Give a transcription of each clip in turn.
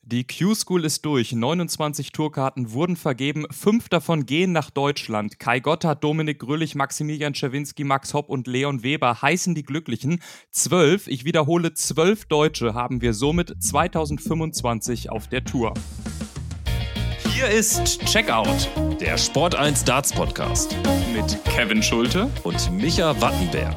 Die Q-School ist durch. 29 Tourkarten wurden vergeben. 5 davon gehen nach Deutschland. Kai Gotthard, Dominik Grüllich, Maximilian Czerwinski, Max Hopp und Leon Weber heißen die Glücklichen. 12, ich wiederhole, 12 Deutsche haben wir somit 2025 auf der Tour. Hier ist Checkout, der Sport 1 Darts Podcast Mit Kevin Schulte und Micha Wattenberg.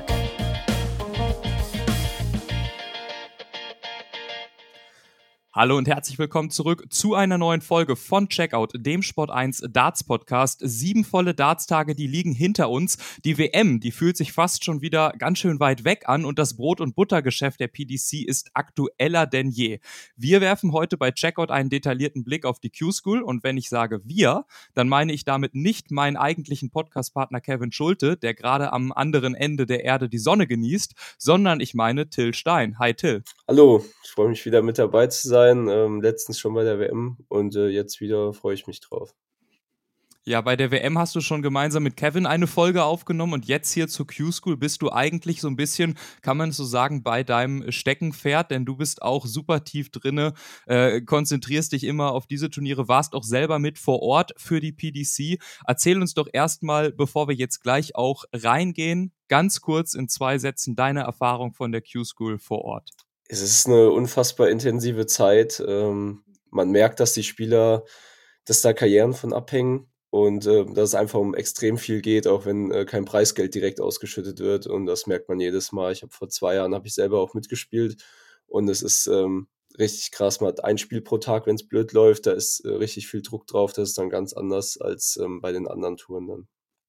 Hallo und herzlich willkommen zurück zu einer neuen Folge von Checkout, dem Sport 1 Darts Podcast. 7 volle Darts-Tage, die liegen hinter uns. Die WM, die fühlt sich fast schon wieder ganz schön weit weg an und das Brot- und Buttergeschäft der PDC ist aktueller denn je. Wir werfen heute bei Checkout einen detaillierten Blick auf die Q-School und wenn ich sage wir, dann meine ich damit nicht meinen eigentlichen Podcast-Partner Kevin Schulte, der gerade am anderen Ende der Erde die Sonne genießt, sondern ich meine Till Stein. Hi Till. Hallo, ich freue mich wieder mit dabei zu sein. Letztens schon bei der WM und jetzt wieder freue ich mich drauf. Ja, bei der WM hast du schon gemeinsam mit Kevin eine Folge aufgenommen und jetzt hier zur Q-School bist du eigentlich so ein bisschen, kann man so sagen, bei deinem Steckenpferd, denn du bist auch super tief drinne, konzentrierst dich immer auf diese Turniere, warst auch selber mit vor Ort für die PDC. Erzähl uns doch erstmal, bevor wir jetzt gleich auch reingehen, ganz kurz in 2 Sätzen deine Erfahrung von der Q-School vor Ort. Es ist eine unfassbar intensive Zeit. Man merkt, dass die Spieler, dass da Karrieren von abhängen und dass es einfach um extrem viel geht, auch wenn kein Preisgeld direkt ausgeschüttet wird. Und das merkt man jedes Mal. Vor 2 Jahren habe ich selber auch mitgespielt und es ist richtig krass. Man hat ein Spiel pro Tag, wenn es blöd läuft. Da ist richtig viel Druck drauf. Das ist dann ganz anders als bei den anderen Touren dann.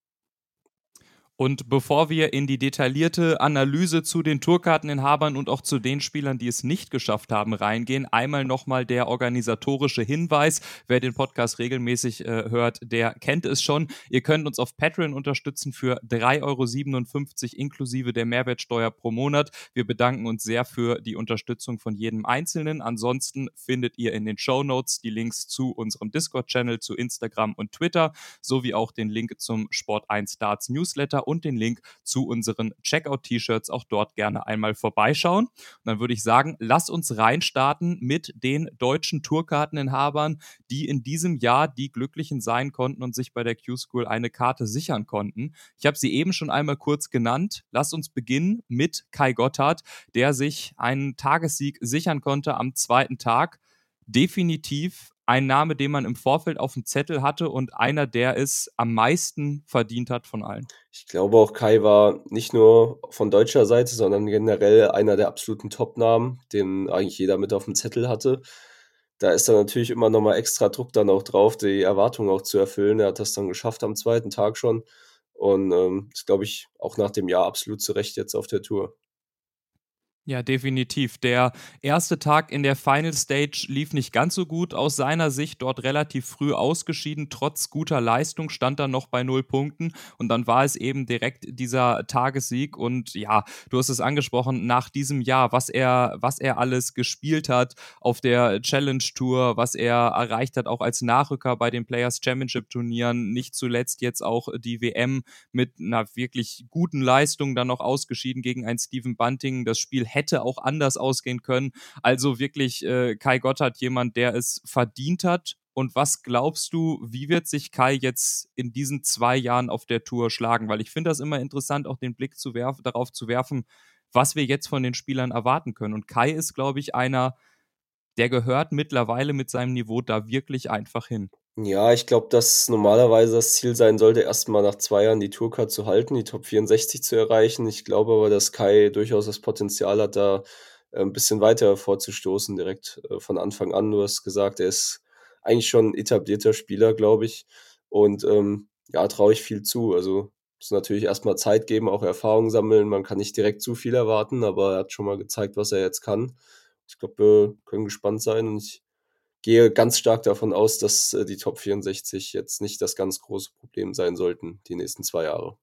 Und bevor wir in die detaillierte Analyse zu den Tourkarteninhabern und auch zu den Spielern, die es nicht geschafft haben, reingehen, einmal nochmal der organisatorische Hinweis. Wer den Podcast regelmäßig hört, der kennt es schon. Ihr könnt uns auf Patreon unterstützen für 3,57 € inklusive der Mehrwertsteuer pro Monat. Wir bedanken uns sehr für die Unterstützung von jedem Einzelnen. Ansonsten findet ihr in den Shownotes die Links zu unserem Discord-Channel, zu Instagram und Twitter, sowie auch den Link zum Sport 1 Darts Newsletter und den Link zu unseren Checkout-T-Shirts. Auch dort gerne einmal vorbeischauen. Und dann würde ich sagen, lass uns reinstarten mit den deutschen Tourkarteninhabern, die in diesem Jahr die Glücklichen sein konnten und sich bei der Q-School eine Karte sichern konnten. Ich habe sie eben schon einmal kurz genannt. Lass uns beginnen mit Kai Gotthard, der sich einen Tagessieg sichern konnte am 2. Tag. Definitiv ein Name, den man im Vorfeld auf dem Zettel hatte und einer, der es am meisten verdient hat von allen. Ich glaube auch, Kai war nicht nur von deutscher Seite, sondern generell einer der absoluten Top-Namen, den eigentlich jeder mit auf dem Zettel hatte. Da ist dann natürlich immer nochmal extra Druck dann auch drauf, die Erwartungen auch zu erfüllen. Er hat das dann geschafft am 2. Tag schon und ist, glaube ich, auch nach dem Jahr absolut zu Recht jetzt auf der Tour. Ja, definitiv. Der erste Tag in der Final Stage lief nicht ganz so gut. Aus seiner Sicht dort relativ früh ausgeschieden. Trotz guter Leistung stand er noch bei 0 Punkten. Und dann war es eben direkt dieser Tagessieg. Und ja, du hast es angesprochen, nach diesem Jahr, was er alles gespielt hat auf der Challenge Tour, was er erreicht hat, auch als Nachrücker bei den Players Championship Turnieren. Nicht zuletzt jetzt auch die WM mit einer wirklich guten Leistung dann noch ausgeschieden gegen einen Stephen Bunting. Das Spiel hätte auch anders ausgehen können. Also wirklich Kai Gotthard, jemand, der es verdient hat. Und was glaubst du, wie wird sich Kai jetzt in diesen 2 Jahren auf der Tour schlagen? Weil ich finde das immer interessant, auch den Blick darauf zu werfen, was wir jetzt von den Spielern erwarten können. Und Kai ist, glaube ich, einer, der gehört mittlerweile mit seinem Niveau da wirklich einfach hin. Ja, ich glaube, dass normalerweise das Ziel sein sollte, erstmal nach 2 Jahren die Tourcard zu halten, die Top 64 zu erreichen. Ich glaube aber, dass Kai durchaus das Potenzial hat, da ein bisschen weiter vorzustoßen, direkt von Anfang an. Du hast gesagt, er ist eigentlich schon ein etablierter Spieler, glaube ich. Und ja, traue ich viel zu. Also muss natürlich erstmal Zeit geben, auch Erfahrung sammeln. Man kann nicht direkt zu viel erwarten, aber er hat schon mal gezeigt, was er jetzt kann. Ich glaube, wir können gespannt sein und ich gehe ganz stark davon aus, dass die Top 64 jetzt nicht das ganz große Problem sein sollten, die nächsten 2 Jahre.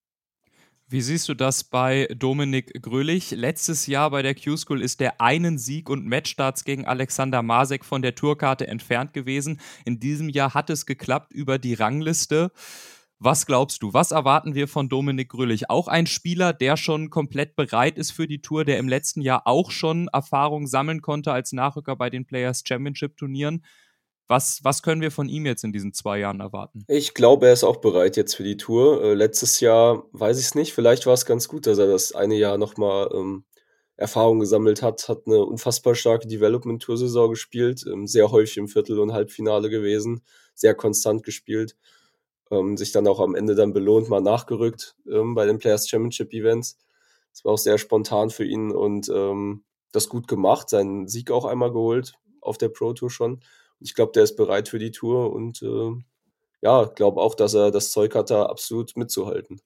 Wie siehst du das bei Dominik Grüllich? Letztes Jahr bei der Q-School ist der einen Sieg und Matchstarts gegen Alexander Masek von der Tourkarte entfernt gewesen. In diesem Jahr hat es geklappt über die Rangliste. Was glaubst du, was erwarten wir von Dominik Grüllich? Auch ein Spieler, der schon komplett bereit ist für die Tour, der im letzten Jahr auch schon Erfahrung sammeln konnte als Nachrücker bei den Players Championship Turnieren. Was können wir von ihm jetzt in diesen 2 Jahren erwarten? Ich glaube, er ist auch bereit jetzt für die Tour. Letztes Jahr weiß ich es nicht, vielleicht war es ganz gut, dass er das eine Jahr noch mal, Erfahrung gesammelt hat eine unfassbar starke Development-Tour-Saison gespielt, sehr häufig im Viertel und Halbfinale gewesen, sehr konstant gespielt, sich dann auch am Ende dann belohnt, mal nachgerückt, bei den Players Championship Events. Das war auch sehr spontan für ihn und, das gut gemacht, seinen Sieg auch einmal geholt auf der Pro Tour schon. Ich glaube, der ist bereit für die Tour und, ja, glaube auch, dass er das Zeug hat, da absolut mitzuhalten.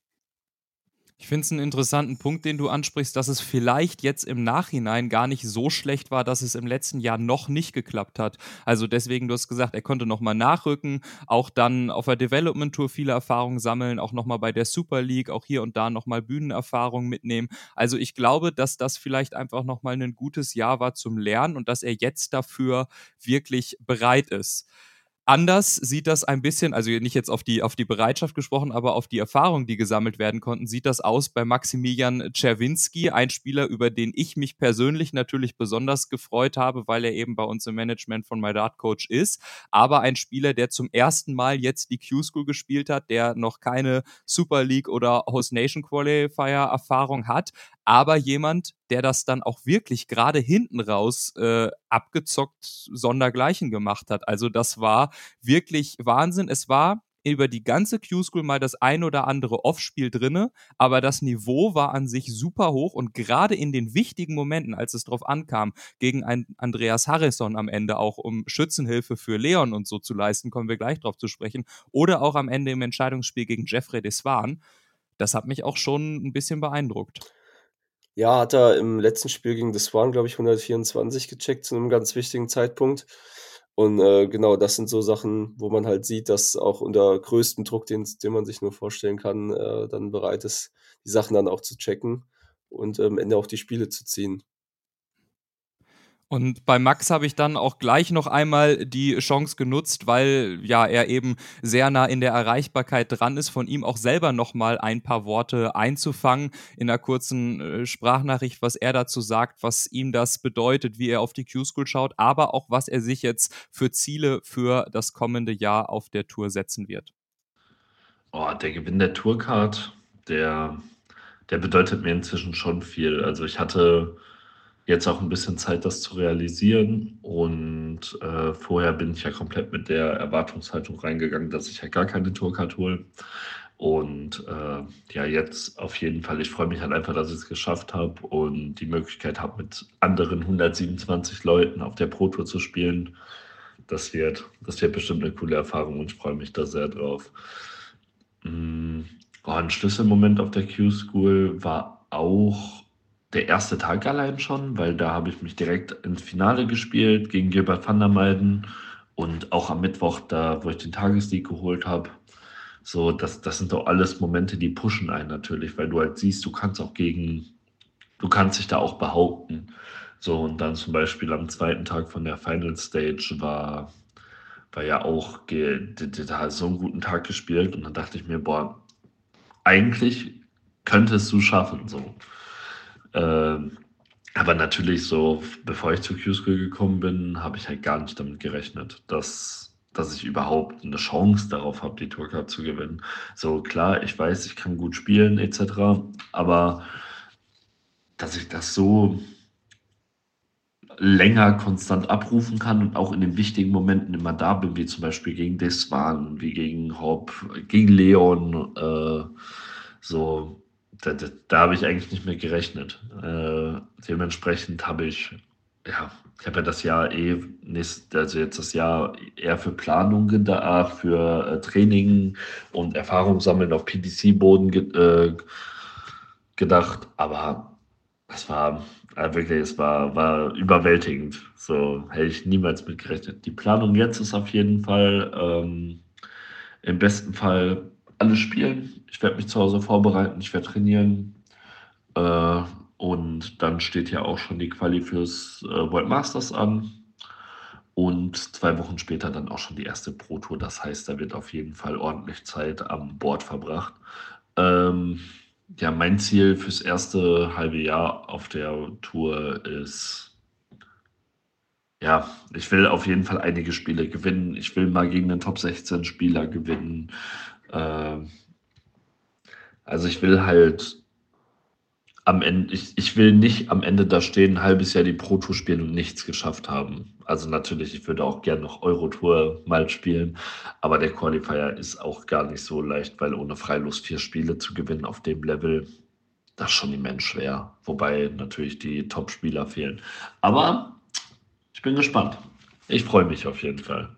Ich finde es einen interessanten Punkt, den du ansprichst, dass es vielleicht jetzt im Nachhinein gar nicht so schlecht war, dass es im letzten Jahr noch nicht geklappt hat. Also deswegen, du hast gesagt, er konnte noch mal nachrücken, auch dann auf der Development Tour viele Erfahrungen sammeln, auch noch mal bei der Super League, auch hier und da noch mal Bühnenerfahrung mitnehmen. Also ich glaube, dass das vielleicht einfach noch mal 'nen gutes Jahr war zum Lernen und dass er jetzt dafür wirklich bereit ist. Anders sieht das ein bisschen, also nicht jetzt auf die Bereitschaft gesprochen, aber auf die Erfahrungen, die gesammelt werden konnten, sieht das aus bei Maximilian Czerwinski, ein Spieler, über den ich mich persönlich natürlich besonders gefreut habe, weil er eben bei uns im Management von My Dart Coach ist, aber ein Spieler, der zum ersten Mal jetzt die Q-School gespielt hat, der noch keine Super League oder Host Nation Qualifier Erfahrung hat, aber jemand, der das dann auch wirklich gerade hinten raus abgezockt sondergleichen gemacht hat. Also das war wirklich Wahnsinn. Es war über die ganze Q-School mal das ein oder andere Off-Spiel drinne, aber das Niveau war an sich super hoch und gerade in den wichtigen Momenten, als es drauf ankam, gegen einen Andreas Harrison am Ende auch, um Schützenhilfe für Leon und so zu leisten, kommen wir gleich drauf zu sprechen, oder auch am Ende im Entscheidungsspiel gegen Jeffrey Desvan, das hat mich auch schon ein bisschen beeindruckt. Ja, hat er im letzten Spiel gegen The Swan, glaube ich, 124 gecheckt zu einem ganz wichtigen Zeitpunkt. Und, genau, das sind so Sachen, wo man halt sieht, dass auch unter größtem Druck, den man sich nur vorstellen kann, dann bereit ist, die Sachen dann auch zu checken und am Ende auch die Spiele zu ziehen. Und bei Max habe ich dann auch gleich noch einmal die Chance genutzt, weil ja er eben sehr nah in der Erreichbarkeit dran ist, von ihm auch selber noch mal ein paar Worte einzufangen in einer kurzen Sprachnachricht, was er dazu sagt, was ihm das bedeutet, wie er auf die Q-School schaut, aber auch was er sich jetzt für Ziele für das kommende Jahr auf der Tour setzen wird. Oh, der Gewinn der Tourcard, der der bedeutet mir inzwischen schon viel. Also, ich hatte jetzt auch ein bisschen Zeit, das zu realisieren und, vorher bin ich ja komplett mit der Erwartungshaltung reingegangen, dass ich halt gar keine Tourcard hole. Und, ja, jetzt auf jeden Fall. Ich freue mich halt einfach, dass ich es geschafft habe und die Möglichkeit habe, mit anderen 127 Leuten auf der Pro Tour zu spielen. Das wird bestimmt eine coole Erfahrung und ich freue mich da sehr drauf. Hm, ein Schlüsselmoment auf der Q-School war auch der erste Tag allein schon, weil da habe ich mich direkt ins Finale gespielt gegen Gilbert van der Meijden und auch am Mittwoch da, wo ich den Tagessieg geholt habe. So, das sind doch alles Momente, die pushen einen natürlich, weil du halt siehst, du kannst dich da auch behaupten. So, und dann zum Beispiel am zweiten Tag von der Final Stage war ja auch, da hat so einen guten Tag gespielt und dann dachte ich mir, boah, eigentlich könntest du schaffen, so. Ähm, aber natürlich so, bevor ich zur Q-School gekommen bin, habe ich halt gar nicht damit gerechnet, dass ich überhaupt eine Chance darauf habe, die Tourcard zu gewinnen. So klar, ich weiß, ich kann gut spielen etc., aber dass ich das so länger konstant abrufen kann und auch in den wichtigen Momenten immer da bin, wie zum Beispiel gegen Desvan, wie gegen Hopp, gegen Leon, so, da habe ich eigentlich nicht mehr gerechnet. Dementsprechend ja, ich habe ja das Jahr also jetzt das Jahr eher für Planung gedacht, für Training und Erfahrung sammeln auf PDC-Boden gedacht, aber es war überwältigend. So hätte ich niemals mit gerechnet. Die Planung jetzt ist auf jeden Fall, im besten Fall alles spielen. Ich werde mich zu Hause vorbereiten, ich werde trainieren. Äh, und dann steht ja auch schon die Quali fürs World Masters an. und 2 Wochen später dann auch schon die erste Pro-Tour. Das heißt, da wird auf jeden Fall ordentlich Zeit am Board verbracht. Ja, mein Ziel fürs erste halbe Jahr auf der Tour ist, ja, ich will auf jeden Fall einige Spiele gewinnen. Ich will mal gegen den Top-16-Spieler gewinnen. Also ich will halt am Ende, ich will nicht am Ende da stehen, ein halbes Jahr die Pro-Tour spielen und nichts geschafft haben. Also natürlich, ich würde auch gerne noch Euro-Tour mal spielen, aber der Qualifier ist auch gar nicht so leicht, weil ohne Freilos 4 Spiele zu gewinnen auf dem Level, das ist schon immens schwer. Wobei natürlich die Top-Spieler fehlen. Aber ich bin gespannt. Ich freue mich auf jeden Fall.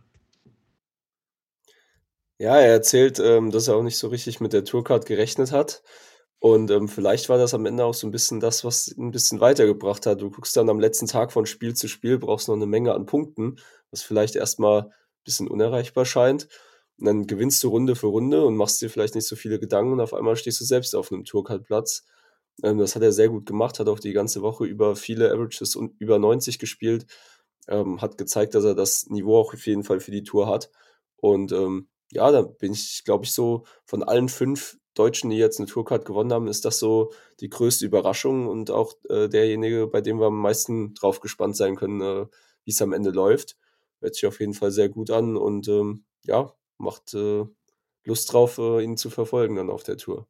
Ja, er erzählt, dass er auch nicht so richtig mit der Tourcard gerechnet hat. Und vielleicht war das am Ende auch so ein bisschen das, was ihn 'n bisschen weitergebracht hat. Du guckst dann am letzten Tag von Spiel zu Spiel, brauchst noch eine Menge an Punkten, was vielleicht erst mal bisschen unerreichbar scheint. Und dann gewinnst du Runde für Runde und machst dir vielleicht nicht so viele Gedanken und auf einmal stehst du selbst auf 'nem Tourcard-Platz. Das hat er sehr gut gemacht, hat auch die ganze Woche über viele Averages und über 90 gespielt, hat gezeigt, dass er das Niveau auch auf jeden Fall für die Tour hat. Und, ja, da bin ich, glaube ich, so von allen 5 Deutschen, die jetzt 'ne Tourcard gewonnen haben, ist das so die größte Überraschung und auch, derjenige, bei dem wir am meisten drauf gespannt sein können, wie's am Ende läuft. Hört sich auf jeden Fall sehr gut an und, ja, macht, Lust drauf, ihn zu verfolgen dann auf der Tour.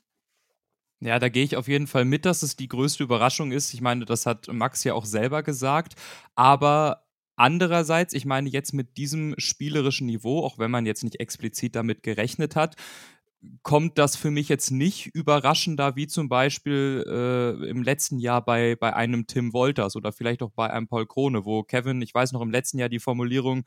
Ja, da gehe ich auf jeden Fall mit, dass es die größte Überraschung ist. Ich meine, das hat Max ja auch selber gesagt. Aber andererseits, ich meine, jetzt mit diesem spielerischen Niveau, auch wenn man jetzt nicht explizit damit gerechnet hat, kommt das für mich jetzt nicht überraschender, wie zum Beispiel im letzten Jahr bei einem Tim Wolters oder vielleicht auch bei einem Paul Krone, wo Kevin, ich weiß noch, im letzten Jahr die Formulierung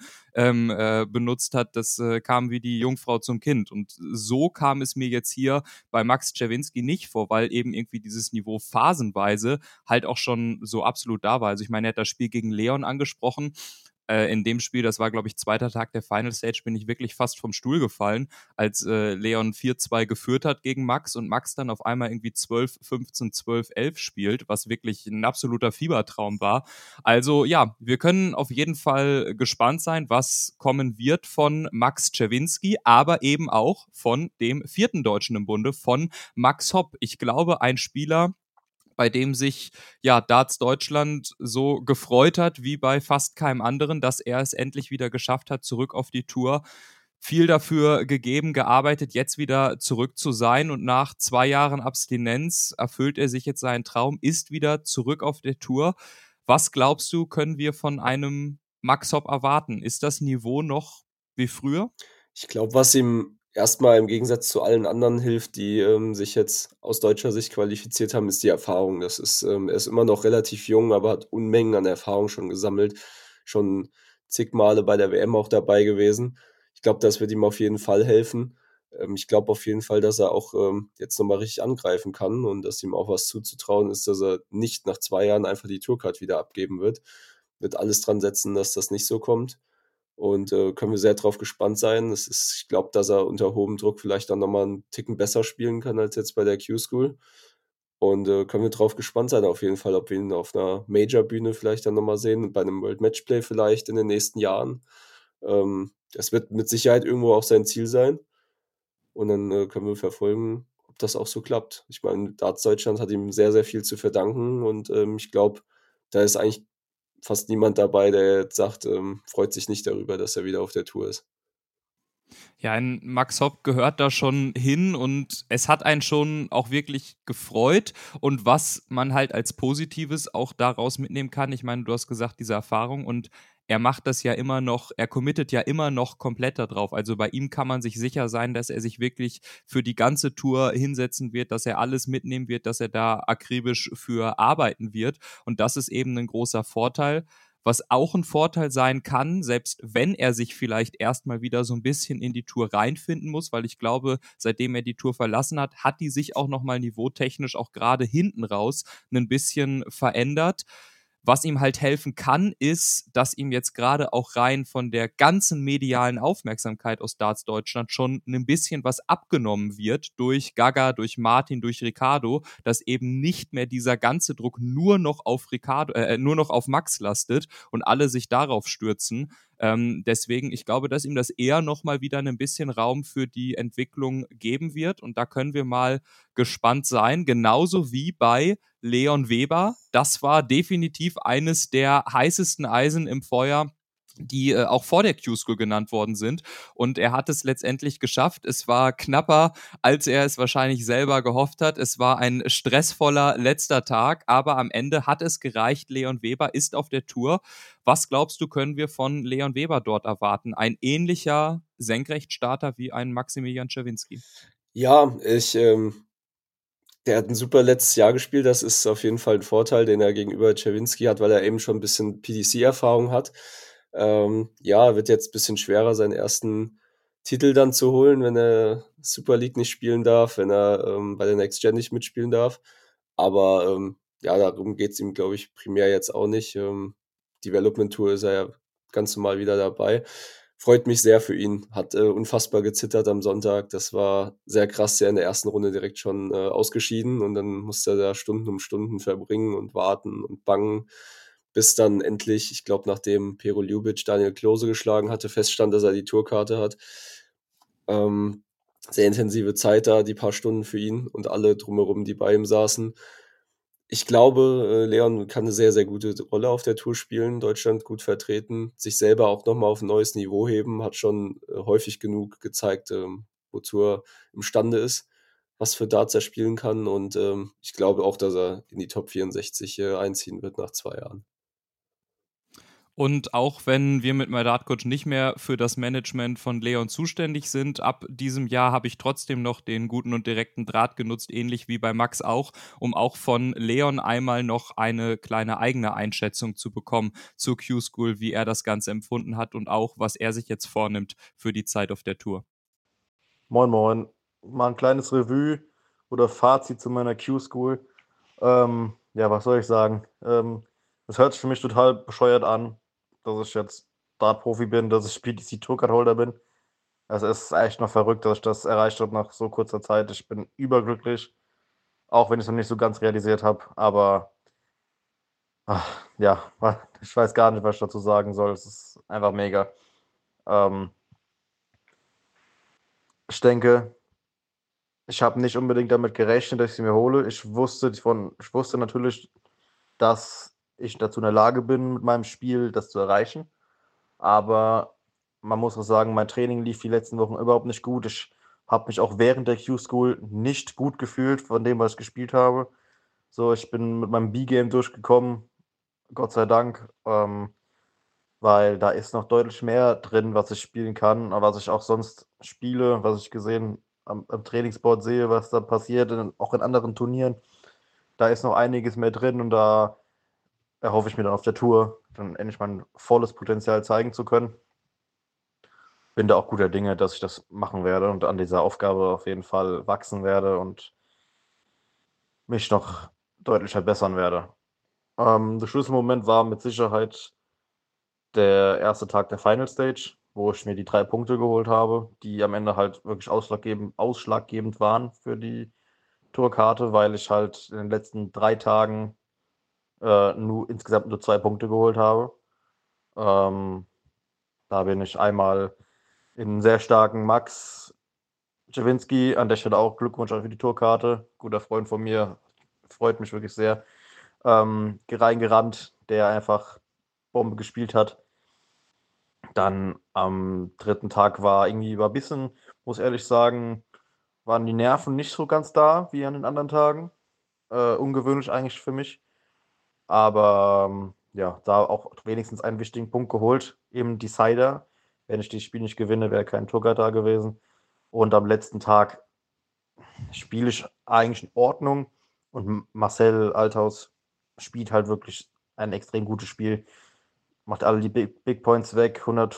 benutzt hat, das kam wie die Jungfrau zum Kind. Und so kam es mir jetzt hier bei Max Czerwinski nicht vor, weil eben irgendwie dieses Niveau phasenweise halt auch schon so absolut da war. Also ich meine, er hat das Spiel gegen Leon angesprochen. In dem Spiel, das war, glaube ich, zweiter Tag der Final Stage, bin ich wirklich fast vom Stuhl gefallen, als Leon 4-2 geführt hat gegen Max und Max dann auf einmal irgendwie 12-15, 12-11 spielt, was wirklich ein absoluter Fiebertraum war. Also ja, wir können auf jeden Fall gespannt sein, was kommen wird von Max Czerwinski, aber eben auch von dem 4. Deutschen im Bunde, von Max Hopp. Ich glaube, ein Spieler, bei dem sich ja Darts Deutschland so gefreut hat wie bei fast keinem anderen, dass er es endlich wieder geschafft hat, zurück auf die Tour. Viel dafür gegeben, gearbeitet, jetzt wieder zurück zu sein und nach 2 Jahren Abstinenz erfüllt er sich jetzt seinen Traum, ist wieder zurück auf der Tour. Was glaubst du, können wir von einem Max Hopp erwarten? Ist das Niveau noch wie früher? Ich glaube, was ihm erstmal im Gegensatz zu allen anderen hilft, die, sich jetzt aus deutscher Sicht qualifiziert haben, ist die Erfahrung. Das ist er ist immer noch relativ jung, aber hat Unmengen an Erfahrung schon gesammelt, schon zig Male bei der WM auch dabei gewesen. Ich glaube, das wird ihm auf jeden Fall helfen. Ich glaube auf jeden Fall, dass er auch, jetzt noch mal richtig angreifen kann und dass ihm auch was zuzutrauen ist, dass er nicht nach 2 Jahren einfach die Tourcard wieder abgeben wird. Wird alles dran setzen, dass das nicht so kommt. Und, können wir sehr drauf gespannt sein. Ich glaube, dass er unter hohem Druck vielleicht dann noch mal 'n Ticken besser spielen kann als jetzt bei der Q-School. Und, können wir drauf gespannt sein auf jeden Fall, ob wir ihn auf 'ner Major-Bühne vielleicht dann noch mal sehen, bei 'nem World Matchplay vielleicht in den nächsten Jahren. Das wird mit Sicherheit irgendwo auch sein Ziel sein. Und dann, können wir verfolgen, ob das auch so klappt. Ich meine, Darts Deutschland hat ihm sehr, sehr viel zu verdanken und, ich glaube, da ist eigentlich fast niemand dabei, der jetzt sagt, freut sich nicht darüber, dass er wieder auf der Tour ist. Ja, ein Max Hopp gehört da schon hin und es hat einen schon auch wirklich gefreut. Und was man halt als Positives auch daraus mitnehmen kann, ich meine, du hast gesagt, diese Erfahrung und er macht das ja immer noch, er committet ja immer noch komplett da drauf. Also bei ihm kann man sich sicher sein, dass er sich wirklich für die ganze Tour hinsetzen wird, dass er alles mitnehmen wird, dass er da akribisch für arbeiten wird. Und das ist eben ein großer Vorteil. Was auch ein Vorteil sein kann, selbst wenn er sich vielleicht erstmal wieder so ein bisschen in die Tour reinfinden muss, weil ich glaube, seitdem er die Tour verlassen hat, hat die sich auch noch mal niveautechnisch auch gerade hinten raus ein bisschen verändert. Was ihm halt helfen kann, ist, dass ihm jetzt gerade auch rein von der ganzen medialen Aufmerksamkeit aus Darts Deutschland schon ein bisschen was abgenommen wird durch Gaga, durch Martin, durch Ricardo, dass eben nicht mehr dieser ganze Druck nur noch auf nur noch auf Max lastet und alle sich darauf stürzen. Deswegen, ich glaube, dass ihm das eher nochmal wieder ein bisschen Raum für die Entwicklung geben wird. Und da können wir mal gespannt sein. Genauso wie bei Leon Weber. Das war definitiv eines der heißesten Eisen im Feuer, die auch vor der Q-School genannt worden sind. Und er hat es letztendlich geschafft. Es war knapper, als er es wahrscheinlich selber gehofft hat. Es war ein stressvoller letzter Tag, aber am Ende hat es gereicht. Leon Weber ist auf der Tour. Was glaubst du, können wir von Leon Weber dort erwarten? Ein ähnlicher Senkrechtstarter wie ein Maximilian Czerwinski? Ja, der hat ein super letztes Jahr gespielt. Das ist auf jeden Fall ein Vorteil, den er gegenüber Czerwinski hat, weil er eben schon ein bisschen PDC-Erfahrung hat. Ja, wird jetzt ein bisschen schwerer, seinen ersten Titel dann zu holen, wenn er Super League nicht spielen darf, wenn er bei der Next Gen nicht mitspielen darf. Aber ja, darum geht's ihm, glaube ich, primär jetzt auch nicht. Development Tour ist er ja ganz normal wieder dabei. Freut mich sehr für ihn. Hat unfassbar gezittert am Sonntag. Das war sehr krass, ja in der ersten Runde direkt schon ausgeschieden und dann musste er da Stunden um Stunden verbringen und warten und bangen, bis dann endlich, ich glaube, nachdem Pero Ljubic Daniel Klose geschlagen hatte, feststand, dass er die Tourkarte hat. Sehr intensive Zeit da, die paar Stunden für ihn und alle drumherum, die bei ihm saßen. Ich glaube, Leon kann eine sehr, sehr gute Rolle auf der Tour spielen, Deutschland gut vertreten, sich selber auch noch mal auf ein neues Niveau heben, hat schon häufig genug gezeigt, wozu er imstande ist, was für Darts er spielen kann und ich glaube auch, dass er in die Top 64 einziehen wird nach 2 Jahren. Und auch wenn wir mit Mehrdad nicht mehr für das Management von Leon zuständig sind, ab diesem Jahr habe ich trotzdem noch den guten und direkten Draht genutzt, ähnlich wie bei Max auch, um auch von Leon einmal noch eine kleine eigene Einschätzung zu bekommen zur Q-School, wie er das Ganze empfunden hat und auch, was er sich jetzt vornimmt für die Zeit auf der Tour. Moin, moin. Mal ein kleines Revue oder Fazit zu meiner Q-School. Ja, was soll ich sagen? Es hört sich für mich total bescheuert an, dass ich jetzt Dart-Profi bin, dass ich PDC Tourcard-Holder bin. Also es ist echt noch verrückt, dass ich das erreicht habe nach so kurzer Zeit. Ich bin überglücklich, auch wenn ich es noch nicht so ganz realisiert habe. Aber ja, ich weiß gar nicht, was ich dazu sagen soll. Es ist einfach mega. Ich denke, ich habe nicht unbedingt damit gerechnet, dass ich sie mir hole. Ich wusste natürlich, dass ich dazu in der Lage bin, mit meinem Spiel das zu erreichen. Aber man muss auch sagen, mein Training lief die letzten Wochen überhaupt nicht gut. Ich habe mich auch während der Q-School nicht gut gefühlt von dem, was ich gespielt habe. So, ich bin mit meinem B-Game durchgekommen, Gott sei Dank, weil da ist noch deutlich mehr drin, was ich spielen kann, aber was ich auch sonst spiele, was ich gesehen am Trainingsboard sehe, was da passiert, auch in anderen Turnieren. Da ist noch einiges mehr drin und da erhoffe ich mir dann auf der Tour, dann endlich mein volles Potenzial zeigen zu können. Bin da auch guter Dinge, dass ich das machen werde und an dieser Aufgabe auf jeden Fall wachsen werde und mich noch deutlich verbessern werde. Der Schlüsselmoment war mit Sicherheit der erste Tag der Final Stage, wo ich mir die 3 Punkte geholt habe, die am Ende halt wirklich ausschlaggebend waren für die Tourkarte, weil ich halt in den letzten 3 Tagen insgesamt nur 2 Punkte geholt habe. Da bin ich einmal in einen sehr starken Max Czerwinski, an der Stelle auch Glückwunsch für die Tourkarte, guter Freund von mir, freut mich wirklich sehr, reingerannt, der einfach Bombe gespielt hat. Dann am 3. Tag war ein bisschen, muss ehrlich sagen, waren die Nerven nicht so ganz da wie an den anderen Tagen. Ungewöhnlich eigentlich für mich. Aber ja, da auch wenigstens einen wichtigen Punkt geholt, im Decider. Wenn ich das Spiel nicht gewinne, wäre kein Tourcard da gewesen. Und am letzten Tag spiele ich eigentlich in Ordnung. Und Marcel Althaus spielt halt wirklich ein extrem gutes Spiel. Macht alle die Big Points weg,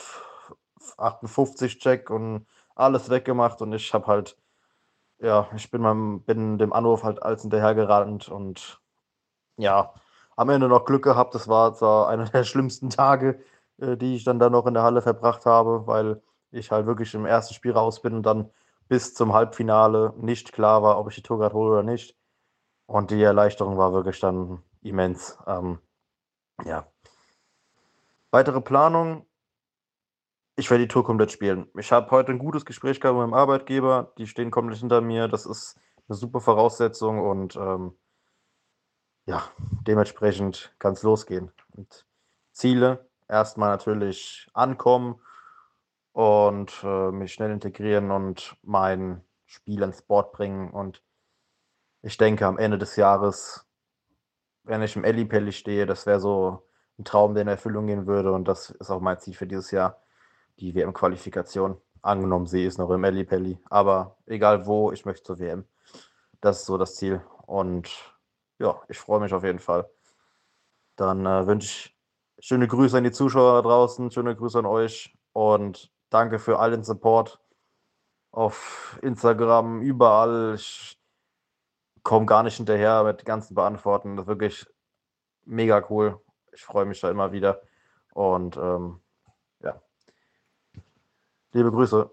158 Check und alles weggemacht. Und ich habe halt, ja, bin dem Anruf halt als hinterhergerannt und ja, am Ende noch Glück gehabt. Das war zwar einer der schlimmsten Tage, die ich dann da noch in der Halle verbracht habe, weil ich halt wirklich im ersten Spiel raus bin und dann bis zum Halbfinale nicht klar war, ob ich die Tourcard hole oder nicht. Und die Erleichterung war wirklich dann immens. Ja. Weitere Planung. Ich werde die Tour komplett spielen. Ich habe heute ein gutes Gespräch gehabt mit meinem Arbeitgeber. Die stehen komplett hinter mir. Das ist eine super Voraussetzung und ja, dementsprechend kann es losgehen. Und Ziele, erstmal natürlich ankommen und mich schnell integrieren und mein Spiel ans Board bringen. Und ich denke, am Ende des Jahres, wenn ich im Ellipelli stehe, das wäre so ein Traum, der in Erfüllung gehen würde. Und das ist auch mein Ziel für dieses Jahr, die WM-Qualifikation. Angenommen, sie ist noch im Ellipelli. Aber egal wo, ich möchte zur WM. Das ist so das Ziel. Und ja, ich freue mich auf jeden Fall. Dann wünsche ich schöne Grüße an die Zuschauer da draußen, schöne Grüße an euch und danke für all den Support auf Instagram, überall. Ich komme gar nicht hinterher mit ganzen Beantworten. Das ist wirklich mega cool. Ich freue mich da immer wieder. Und ja, liebe Grüße.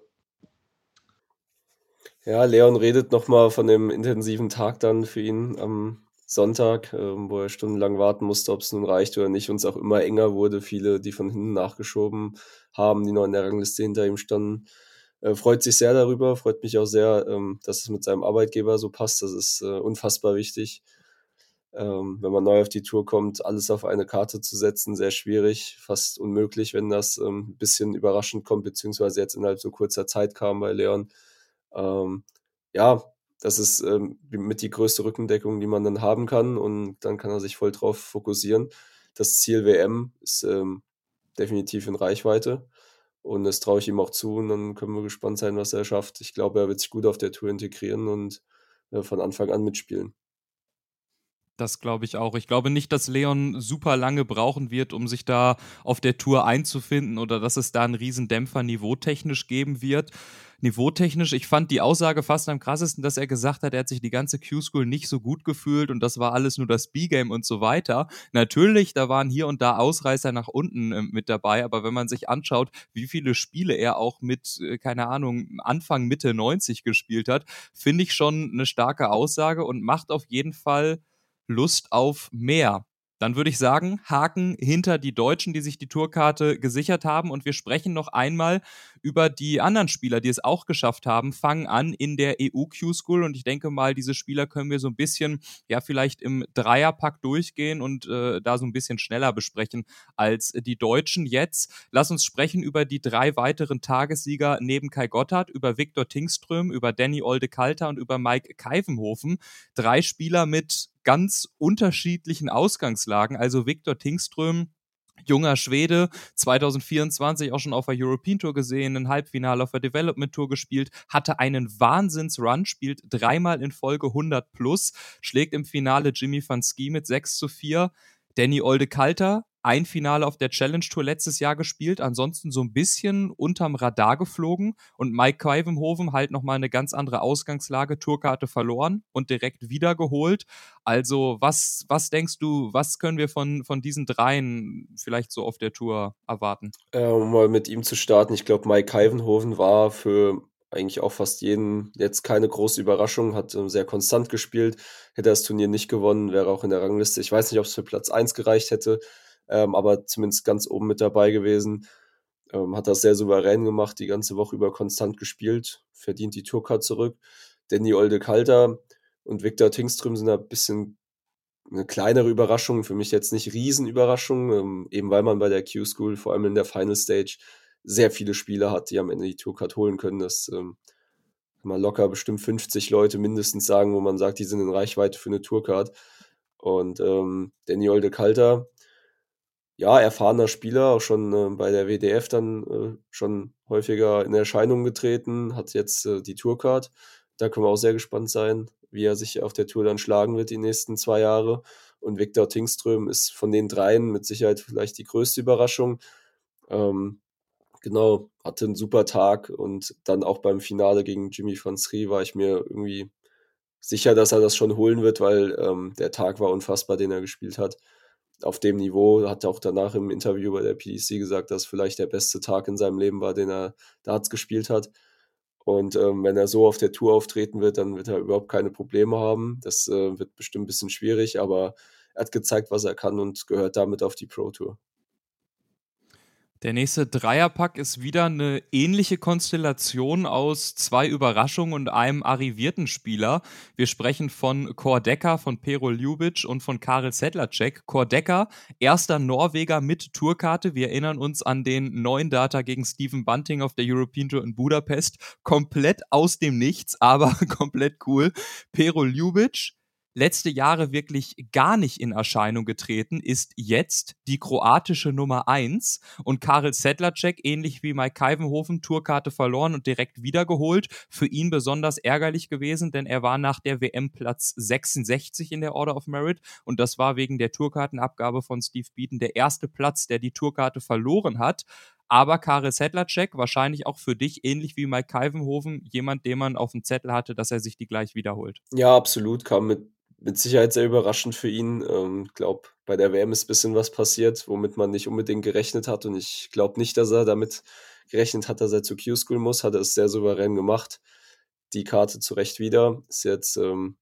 Ja, Leon redet nochmal von dem intensiven Tag dann für ihn am Sonntag, wo er stundenlang warten musste, ob es nun reicht oder nicht, und es auch immer enger wurde. Viele, die von hinten nachgeschoben haben, die noch in der Rangliste hinter ihm standen. Freut sich sehr darüber, freut mich auch sehr, dass es mit seinem Arbeitgeber so passt. Das ist unfassbar wichtig. Wenn man neu auf die Tour kommt, alles auf eine Karte zu setzen, sehr schwierig, fast unmöglich, wenn das ein bisschen überraschend kommt, beziehungsweise jetzt innerhalb so kurzer Zeit kam bei Leon. Ähm, ja, das ist mit die größte Rückendeckung, die man dann haben kann, und dann kann er sich voll drauf fokussieren. Das Ziel WM ist definitiv in Reichweite, und das traue ich ihm auch zu, und dann können wir gespannt sein, was er schafft. Ich glaube, er wird sich gut auf der Tour integrieren und von Anfang an mitspielen. Das glaube ich auch. Ich glaube nicht, dass Leon super lange brauchen wird, um sich da auf der Tour einzufinden, oder dass es da einen riesen Dämpfer niveautechnisch geben wird. Niveautechnisch, ich fand die Aussage fast am krassesten, dass er gesagt hat, er hat sich die ganze Q-School nicht so gut gefühlt und das war alles nur das B-Game und so weiter. Natürlich, da waren hier und da Ausreißer nach unten mit dabei, aber wenn man sich anschaut, wie viele Spiele er auch mit, keine Ahnung, Anfang, Mitte 90 gespielt hat, finde ich schon eine starke Aussage und macht auf jeden Fall Lust auf mehr. Dann würde ich sagen, Haken hinter die Deutschen, die sich die Tourkarte gesichert haben, und wir sprechen noch einmal über die anderen Spieler, die es auch geschafft haben, fangen an in der EU-Q-School, und ich denke mal, diese Spieler können wir so ein bisschen, ja, vielleicht im Dreierpack durchgehen und da so ein bisschen schneller besprechen als die Deutschen. Jetzt lass uns sprechen über die 3 weiteren Tagessieger neben Kai Gotthard, über Viktor Tingström, über Danny Olde-Kalter und über Mike Keivenhofen. 3 Spieler mit ganz unterschiedlichen Ausgangslagen. Also Viktor Tingström, junger Schwede, 2024 auch schon auf der European Tour gesehen, ein Halbfinale auf der Development Tour gespielt, hatte einen Wahnsinns-Run, spielt 3-mal in Folge 100 plus, schlägt im Finale Jimmy van Ski mit 6:4. Danny Olde-Kalter, ein Finale auf der Challenge Tour letztes Jahr gespielt, ansonsten so ein bisschen unterm Radar geflogen, und Mike Keivenhoven halt nochmal eine ganz andere Ausgangslage, Tourkarte verloren und direkt wiedergeholt. Also was denkst du, was können wir von diesen dreien vielleicht so auf der Tour erwarten? Um mal mit ihm zu starten, ich glaube, Mike Keivenhoven war für eigentlich auch fast jeden jetzt keine große Überraschung, hat sehr konstant gespielt. Hätte er das Turnier nicht gewonnen, wäre auch in der Rangliste. Ich weiß nicht, ob es für Platz 1 gereicht hätte, aber zumindest ganz oben mit dabei gewesen. Hat das sehr souverän gemacht, die ganze Woche über konstant gespielt, verdient die Tourcard zurück. Danny Olde-Kalter und Viktor Tingström sind ein bisschen eine kleinere Überraschung, für mich jetzt nicht Riesenüberraschung, eben weil man bei der Q-School, vor allem in der Final Stage, sehr viele Spieler hat, die am Ende die Tourcard holen können. Das kann man locker bestimmt 50 Leute mindestens sagen, wo man sagt, die sind in Reichweite für eine Tourcard. Und Danny Olde-Kalter, ja, erfahrener Spieler, auch schon bei der WDF dann schon häufiger in Erscheinung getreten, hat jetzt die Tourcard. Da können wir auch sehr gespannt sein, wie er sich auf der Tour dann schlagen wird die nächsten 2 Jahre. Und Viktor Tingström ist von den dreien mit Sicherheit vielleicht die größte Überraschung. Ähm, genau, hatte einen super Tag, und dann auch beim Finale gegen Jimmy van Schrie war ich mir irgendwie sicher, dass er das schon holen wird, weil der Tag war unfassbar, den er gespielt hat. auf dem Niveau, hat er auch danach im Interview bei der PDC gesagt, dass vielleicht der beste Tag in seinem Leben war, den er Darts gespielt hat. Und wenn er so auf der Tour auftreten wird, dann wird er überhaupt keine Probleme haben. Das wird bestimmt ein bisschen schwierig, aber er hat gezeigt, was er kann und gehört damit auf die Pro Tour. Der nächste Dreierpack ist wieder eine ähnliche Konstellation aus 2 Überraschungen und einem arrivierten Spieler. Wir sprechen von Kordeka, von Pero Ljubic und von Karel Sedlacek. Kordeka, erster Norweger mit Tourkarte. Wir erinnern uns an den 9 Data gegen Stephen Bunting auf der European Tour in Budapest. Komplett aus dem Nichts, aber komplett cool. Pero Ljubic, letzte Jahre wirklich gar nicht in Erscheinung getreten, ist jetzt die kroatische Nummer 1 und Karel Sedlacek, ähnlich wie Mike Kuyvenhoven, Tourkarte verloren und direkt wiedergeholt. Für ihn besonders ärgerlich gewesen, denn er war nach der WM Platz 66 in der Order of Merit und das war wegen der Tourkartenabgabe von Steve Beaton der erste Platz, der die Tourkarte verloren hat. Aber Karel Sedlacek, wahrscheinlich auch für dich, ähnlich wie Mike Kuyvenhoven, jemand, den man auf dem Zettel hatte, dass er sich die gleich wiederholt. Ja, absolut, kam mit Sicherheit sehr überraschend für ihn. Glaube, bei der WM ist ein bisschen was passiert, womit man nicht unbedingt gerechnet hat. Und ich glaube nicht, dass er damit gerechnet hat, dass er zu Q-School muss. Hat er es sehr souverän gemacht. Die Karte zu Recht wieder. Ist jetzt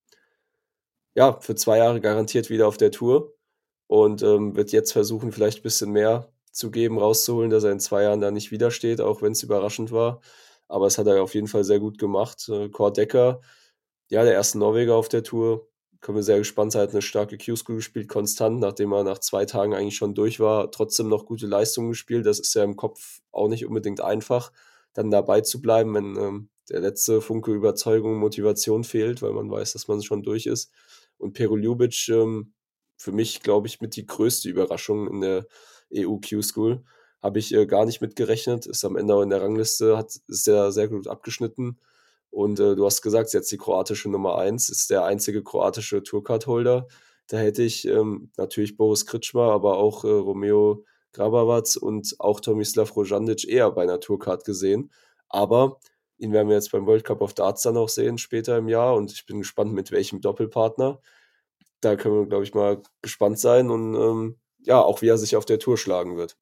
für 2 Jahre garantiert wieder auf der Tour. Und wird jetzt versuchen, vielleicht ein bisschen mehr zu geben, rauszuholen, dass er in 2 Jahren da nicht widersteht, auch wenn es überraschend war. Aber es hat er auf jeden Fall sehr gut gemacht. Kordeka, ja, der erste Norweger auf der Tour, können wir sehr gespannt sein. Hat eine starke Q-School gespielt, konstant, nachdem er nach 2 Tagen eigentlich schon durch war, trotzdem noch gute Leistungen gespielt. Das ist ja im Kopf auch nicht unbedingt einfach, dann dabei zu bleiben, wenn der letzte Funke Überzeugung, Motivation fehlt, weil man weiß, dass man schon durch ist. Und Pero Ljubic, für mich, glaube ich, mit die größte Überraschung in der EU Q-School. Habe ich gar nicht mitgerechnet, ist am Ende auch in der Rangliste, ist der sehr gut abgeschnitten. Und du hast gesagt, ist jetzt die kroatische Nummer 1, ist der einzige kroatische Tourcard-Holder. Da hätte ich natürlich Boris Kritschmer, aber auch Romeo Grabovac und auch Tomislav Rojandic eher bei einer Tourcard gesehen. Aber ihn werden wir jetzt beim World Cup of Darts dann auch sehen, später im Jahr. Und ich bin gespannt, mit welchem Doppelpartner. Da können wir, glaube ich, mal gespannt sein und auch wie er sich auf der Tour schlagen wird.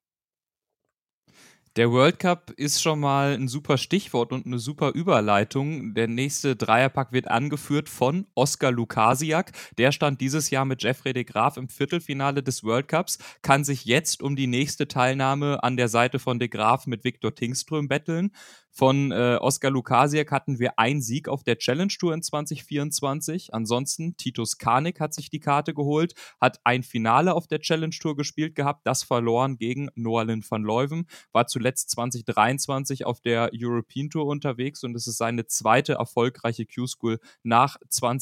Der World Cup ist schon mal ein super Stichwort und eine super Überleitung. Der nächste Dreierpack wird angeführt von Oskar Lukasiak. Der stand dieses Jahr mit Jeffrey de Graaf im Viertelfinale des World Cups, kann sich jetzt um die nächste Teilnahme an der Seite von de Graaf mit Viktor Tingström betteln. Von Oskar Lukasiak hatten wir einen Sieg auf der Challenge Tour in 2024. Ansonsten Titus Kanik hat sich die Karte geholt, hat ein Finale auf der Challenge Tour gespielt gehabt, das verloren gegen Noalyn van Leuven, war zuletzt 2023 auf der European Tour unterwegs und es ist seine zweite erfolgreiche Q-School nach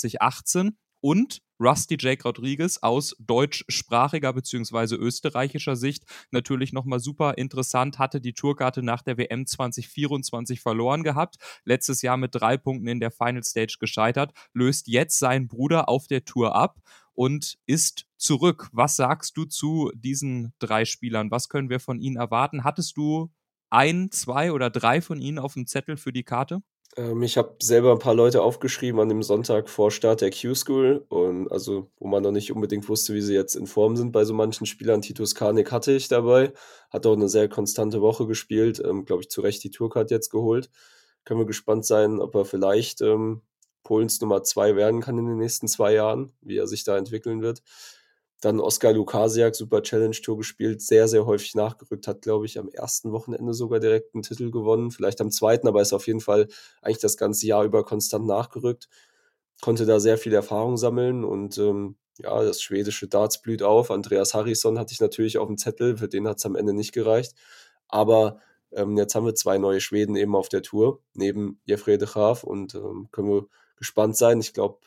2018. Und Rusty Jake Rodriguez aus deutschsprachiger bzw. österreichischer Sicht natürlich nochmal super interessant, hatte die Tourkarte nach der WM 2024 verloren gehabt, letztes Jahr mit 3 Punkten in der Final Stage gescheitert, löst jetzt seinen Bruder auf der Tour ab und ist zurück. Was sagst du zu diesen 3 Spielern? Was können wir von ihnen erwarten? Hattest du 1, 2 oder 3 von ihnen auf dem Zettel für die Karte? Ich habe selber ein paar Leute aufgeschrieben an dem Sonntag vor Start der Q-School und also, wo man noch nicht unbedingt wusste, wie sie jetzt in Form sind bei so manchen Spielern. Titus Kanik hatte ich dabei, hat auch eine sehr konstante Woche gespielt, glaube ich, zu Recht die Tourcard jetzt geholt. Können wir gespannt sein, ob er vielleicht Polens Nummer 2 werden kann in den nächsten 2 Jahren, wie er sich da entwickeln wird. Dann Oskar Lukasiak, super Challenge Tour gespielt, sehr, sehr häufig nachgerückt, hat, glaube ich, am ersten Wochenende sogar direkt einen Titel gewonnen, vielleicht am zweiten, aber ist auf jeden Fall eigentlich das ganze Jahr über konstant nachgerückt, konnte da sehr viel Erfahrung sammeln und das schwedische Darts blüht auf. Andreas Harrison hatte ich natürlich auf dem Zettel, für den hat es am Ende nicht gereicht, aber jetzt haben wir 2 neue Schweden eben auf der Tour, neben Jeffrey de Graaf und können wir gespannt sein. Ich glaube,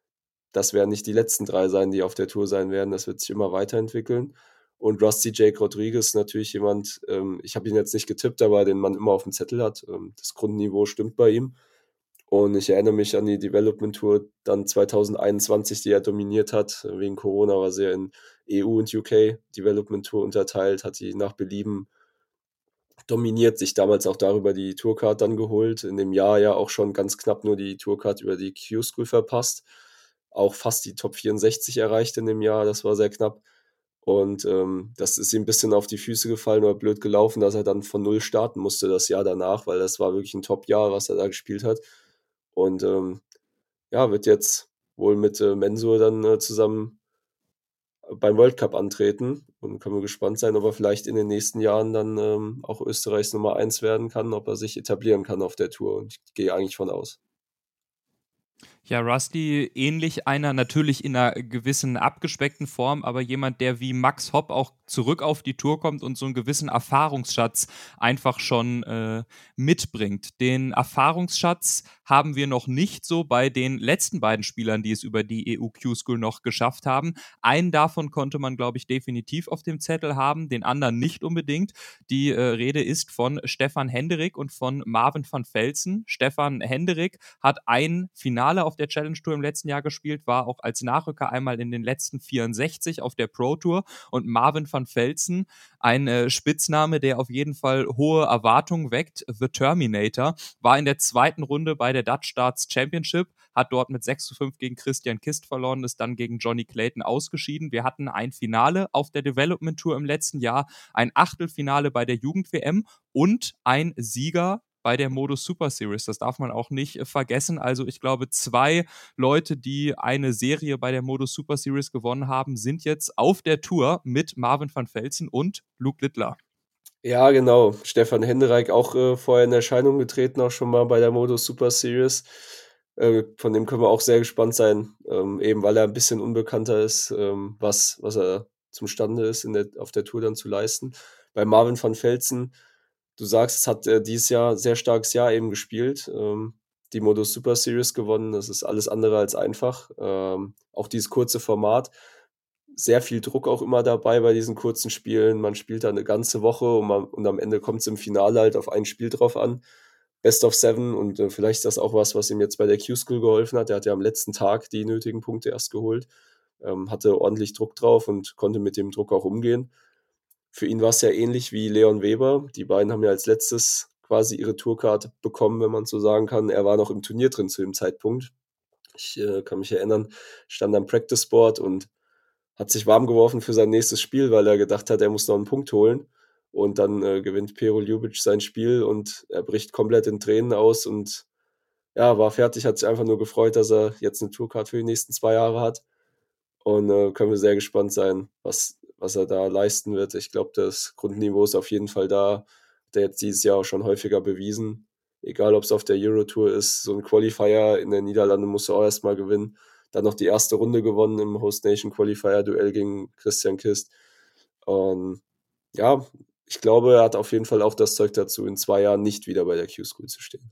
das werden nicht die letzten 3 sein, die auf der Tour sein werden. Das wird sich immer weiterentwickeln. Und Rusty Jake Rodriguez natürlich jemand, ich habe ihn jetzt nicht getippt, aber den man immer auf dem Zettel hat. Das Grundniveau stimmt bei ihm. Und ich erinnere mich an die Development Tour dann 2021, die er dominiert hat. Wegen Corona war sie ja in EU und UK Development Tour unterteilt, hat die nach Belieben dominiert, sich damals auch darüber die Tourcard dann geholt. In dem Jahr ja auch schon ganz knapp nur die Tourcard über die Q-School verpasst. Auch fast die Top 64 erreicht in dem Jahr, das war sehr knapp. Und das ist ihm ein bisschen auf die Füße gefallen oder blöd gelaufen, dass er dann von Null starten musste das Jahr danach, weil das war wirklich ein Top-Jahr, was er da gespielt hat. Und ja, wird jetzt wohl mit Mensur dann zusammen beim World Cup antreten. Und können wir gespannt sein, ob er vielleicht in den nächsten Jahren dann auch Österreichs Nummer 1 werden kann, ob er sich etablieren kann auf der Tour. Und ich gehe eigentlich von aus. Ja, Rusty, ähnlich einer, natürlich in einer gewissen abgespeckten Form, aber jemand, der wie Max Hopp auch zurück auf die Tour kommt und so einen gewissen Erfahrungsschatz einfach schon mitbringt. Den Erfahrungsschatz haben wir noch nicht so bei den letzten beiden Spielern, die es über die EU Q-School noch geschafft haben. Einen davon konnte man, glaube ich, definitiv auf dem Zettel haben, den anderen nicht unbedingt. Die Rede ist von Stefan Hendrik und von Marvin van Velzen. Stefan Hendrik hat ein Finale auf der Challenge Tour im letzten Jahr gespielt, war auch als Nachrücker einmal in den letzten 64 auf der Pro Tour, und Marvin van Velzen, ein Spitzname, der auf jeden Fall hohe Erwartungen weckt, The Terminator, war in der zweiten Runde bei der Dutch Darts Championship, hat dort mit 6:5 gegen Christian Kist verloren, ist dann gegen Johnny Clayton ausgeschieden. Wir hatten ein Finale auf der Development Tour im letzten Jahr, ein Achtelfinale bei der Jugend-WM und ein Sieger bei der Modus Super Series. Das darf man auch nicht vergessen. Also ich glaube, 2 Leute, die eine Serie bei der Modus Super Series gewonnen haben, sind jetzt auf der Tour mit Marvin van Velzen und Luke Littler. Ja, genau. Stefan Hendrik auch vorher in Erscheinung getreten, auch schon mal bei der Modus Super Series. Von dem können wir auch sehr gespannt sein, eben weil er ein bisschen unbekannter ist, was er zustande ist, auf der Tour dann zu leisten. Bei Marvin van Velzen, du sagst, es hat dieses Jahr sehr starkes Jahr eben gespielt, die Modus Super Series gewonnen. Das ist alles andere als einfach. Auch dieses kurze Format, sehr viel Druck auch immer dabei bei diesen kurzen Spielen. Man spielt da eine ganze Woche und am Ende kommt es im Finale halt auf ein Spiel drauf an. Best of 7, und vielleicht ist das auch was ihm jetzt bei der Q-School geholfen hat. Der hat ja am letzten Tag die nötigen Punkte erst geholt, hatte ordentlich Druck drauf und konnte mit dem Druck auch umgehen. Für ihn war es ja ähnlich wie Leon Weber. Die beiden haben ja als letztes quasi ihre Tourcard bekommen, wenn man so sagen kann. Er war noch im Turnier drin zu dem Zeitpunkt. Ich kann mich erinnern, stand am Practice Board und hat sich warm geworfen für sein nächstes Spiel, weil er gedacht hat, er muss noch einen Punkt holen. Und dann gewinnt Pero Ljubic sein Spiel und er bricht komplett in Tränen aus und ja, war fertig, hat sich einfach nur gefreut, dass er jetzt eine Tourcard für die nächsten 2 Jahre hat. Und können wir sehr gespannt sein, was er da leisten wird. Ich glaube, das Grundniveau ist auf jeden Fall da. Hat er jetzt dieses Jahr auch schon häufiger bewiesen. Egal, ob es auf der Euro-Tour ist, so ein Qualifier in den Niederlanden musst du auch erstmal gewinnen. Dann noch die erste Runde gewonnen im Host Nation Qualifier-Duell gegen Christian Kist. Und ja, ich glaube, er hat auf jeden Fall auch das Zeug dazu, in 2 Jahren nicht wieder bei der Q-School zu stehen.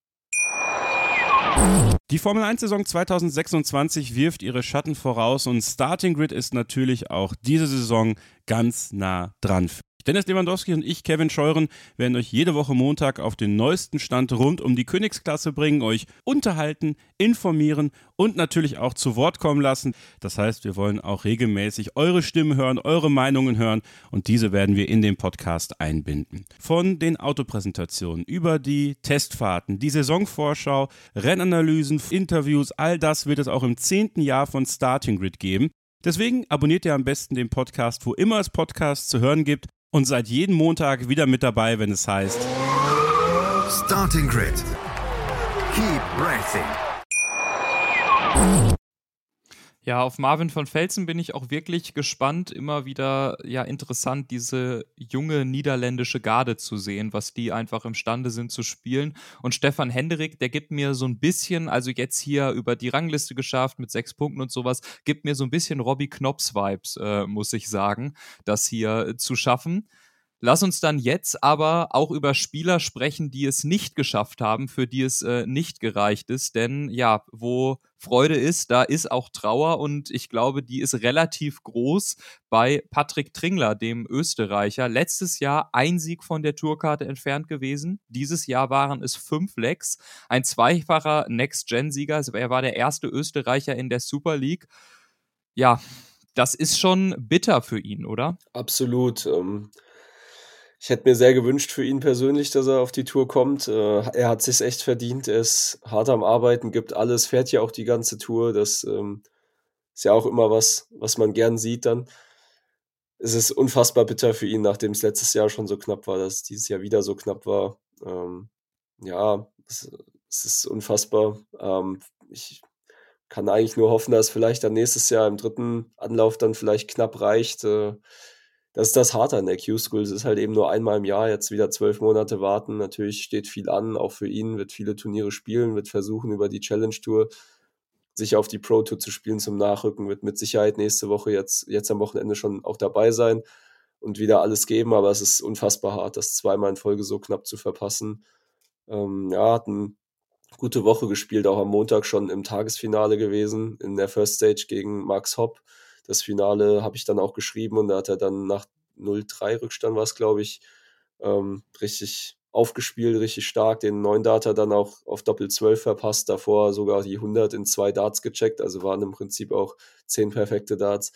Die Formel-1-Saison 2026 wirft ihre Schatten voraus und Starting Grid ist natürlich auch diese Saison ganz nah dran. Dennis Lewandowski und ich, Kevin Scheuren, werden euch jede Woche Montag auf den neuesten Stand rund um die Königsklasse bringen, euch unterhalten, informieren und natürlich auch zu Wort kommen lassen. Das heißt, wir wollen auch regelmäßig eure Stimmen hören, eure Meinungen hören, und diese werden wir in den Podcast einbinden. Von den Autopräsentationen über die Testfahrten, die Saisonvorschau, Rennanalysen, Interviews, all das wird es auch im 10. Jahr von Starting Grid geben. Deswegen abonniert ihr am besten den Podcast, wo immer es Podcasts zu hören gibt, und seid jeden Montag wieder mit dabei, wenn es heißt Starting Grid. Keep racing. Ja, auf Marvin van Velzen bin ich auch wirklich gespannt. Immer wieder ja interessant, diese junge niederländische Garde zu sehen, was die einfach imstande sind zu spielen. Und Stefan Hendrik, der gibt mir so ein bisschen, also jetzt hier über die Rangliste geschafft mit 6 Punkten und sowas, gibt mir so ein bisschen Robbie Knops-Vibes, muss ich sagen, das hier zu schaffen. Lass uns dann jetzt aber auch über Spieler sprechen, die es nicht geschafft haben, für die es nicht gereicht ist. Denn ja, wo Freude ist, da ist auch Trauer, und ich glaube, die ist relativ groß bei Patrick Tringler, dem Österreicher. Letztes Jahr ein Sieg von der Tourkarte entfernt gewesen. Dieses Jahr waren es 5 Legs. Ein zweifacher Next-Gen-Sieger. Also er war der erste Österreicher in der Super League. Ja, das ist schon bitter für ihn, oder? Absolut. Ich hätte mir sehr gewünscht für ihn persönlich, dass er auf die Tour kommt. Er hat sich's echt verdient. Er ist hart am Arbeiten, gibt alles, fährt ja auch die ganze Tour. Das ist ja auch immer was man gern sieht dann. es ist unfassbar bitter für ihn, nachdem es letztes Jahr schon so knapp war, dass es dieses Jahr wieder so knapp war. Ja, es ist unfassbar. Ich kann eigentlich nur hoffen, dass vielleicht dann nächstes Jahr im dritten Anlauf dann vielleicht knapp reicht. Das ist das Harte an der Q-School. Es ist halt eben nur einmal im Jahr, jetzt wieder 12 Monate warten. Natürlich steht viel an, auch für ihn, wird viele Turniere spielen, wird versuchen, über die Challenge Tour sich auf die Pro Tour zu spielen zum Nachrücken, wird mit Sicherheit nächste Woche jetzt am Wochenende schon auch dabei sein und wieder alles geben, aber es ist unfassbar hart, das zweimal in Folge so knapp zu verpassen. Ja, hat eine gute Woche gespielt, auch am Montag schon im Tagesfinale gewesen, in der First Stage gegen Max Hopp. Das Finale habe ich dann auch geschrieben und da hat er dann nach 0-3 Rückstand war es, glaube ich, richtig aufgespielt, richtig stark. Den 9 Darter dann auch auf Doppel 12 verpasst, davor sogar die 100 in 2 Darts gecheckt, also waren im Prinzip auch 10 perfekte Darts.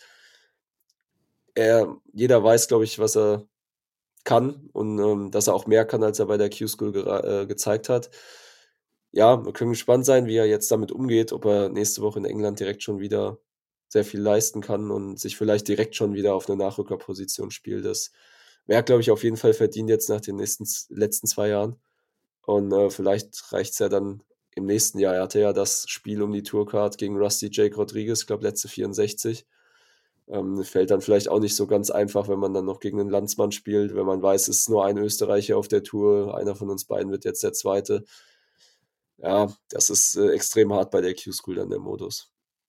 Jeder weiß, glaube ich, was er kann und dass er auch mehr kann, als er bei der Q-School gezeigt hat. Ja, wir können gespannt sein, wie er jetzt damit umgeht, ob er nächste Woche in England direkt schon wieder sehr viel leisten kann und sich vielleicht direkt schon wieder auf eine Nachrückerposition spielt. Das wäre, glaube ich, auf jeden Fall verdient jetzt nach den letzten 2 Jahren. Und vielleicht reicht es ja dann im nächsten Jahr. Er hatte ja das Spiel um die Tourcard gegen Rusty Jake Rodriguez, ich glaube letzte 64. Fällt dann vielleicht auch nicht so ganz einfach, wenn man dann noch gegen einen Landsmann spielt, wenn man weiß, es ist nur ein Österreicher auf der Tour, einer von uns beiden wird jetzt der Zweite. Ja, das ist extrem hart bei der Q-School dann der Modus.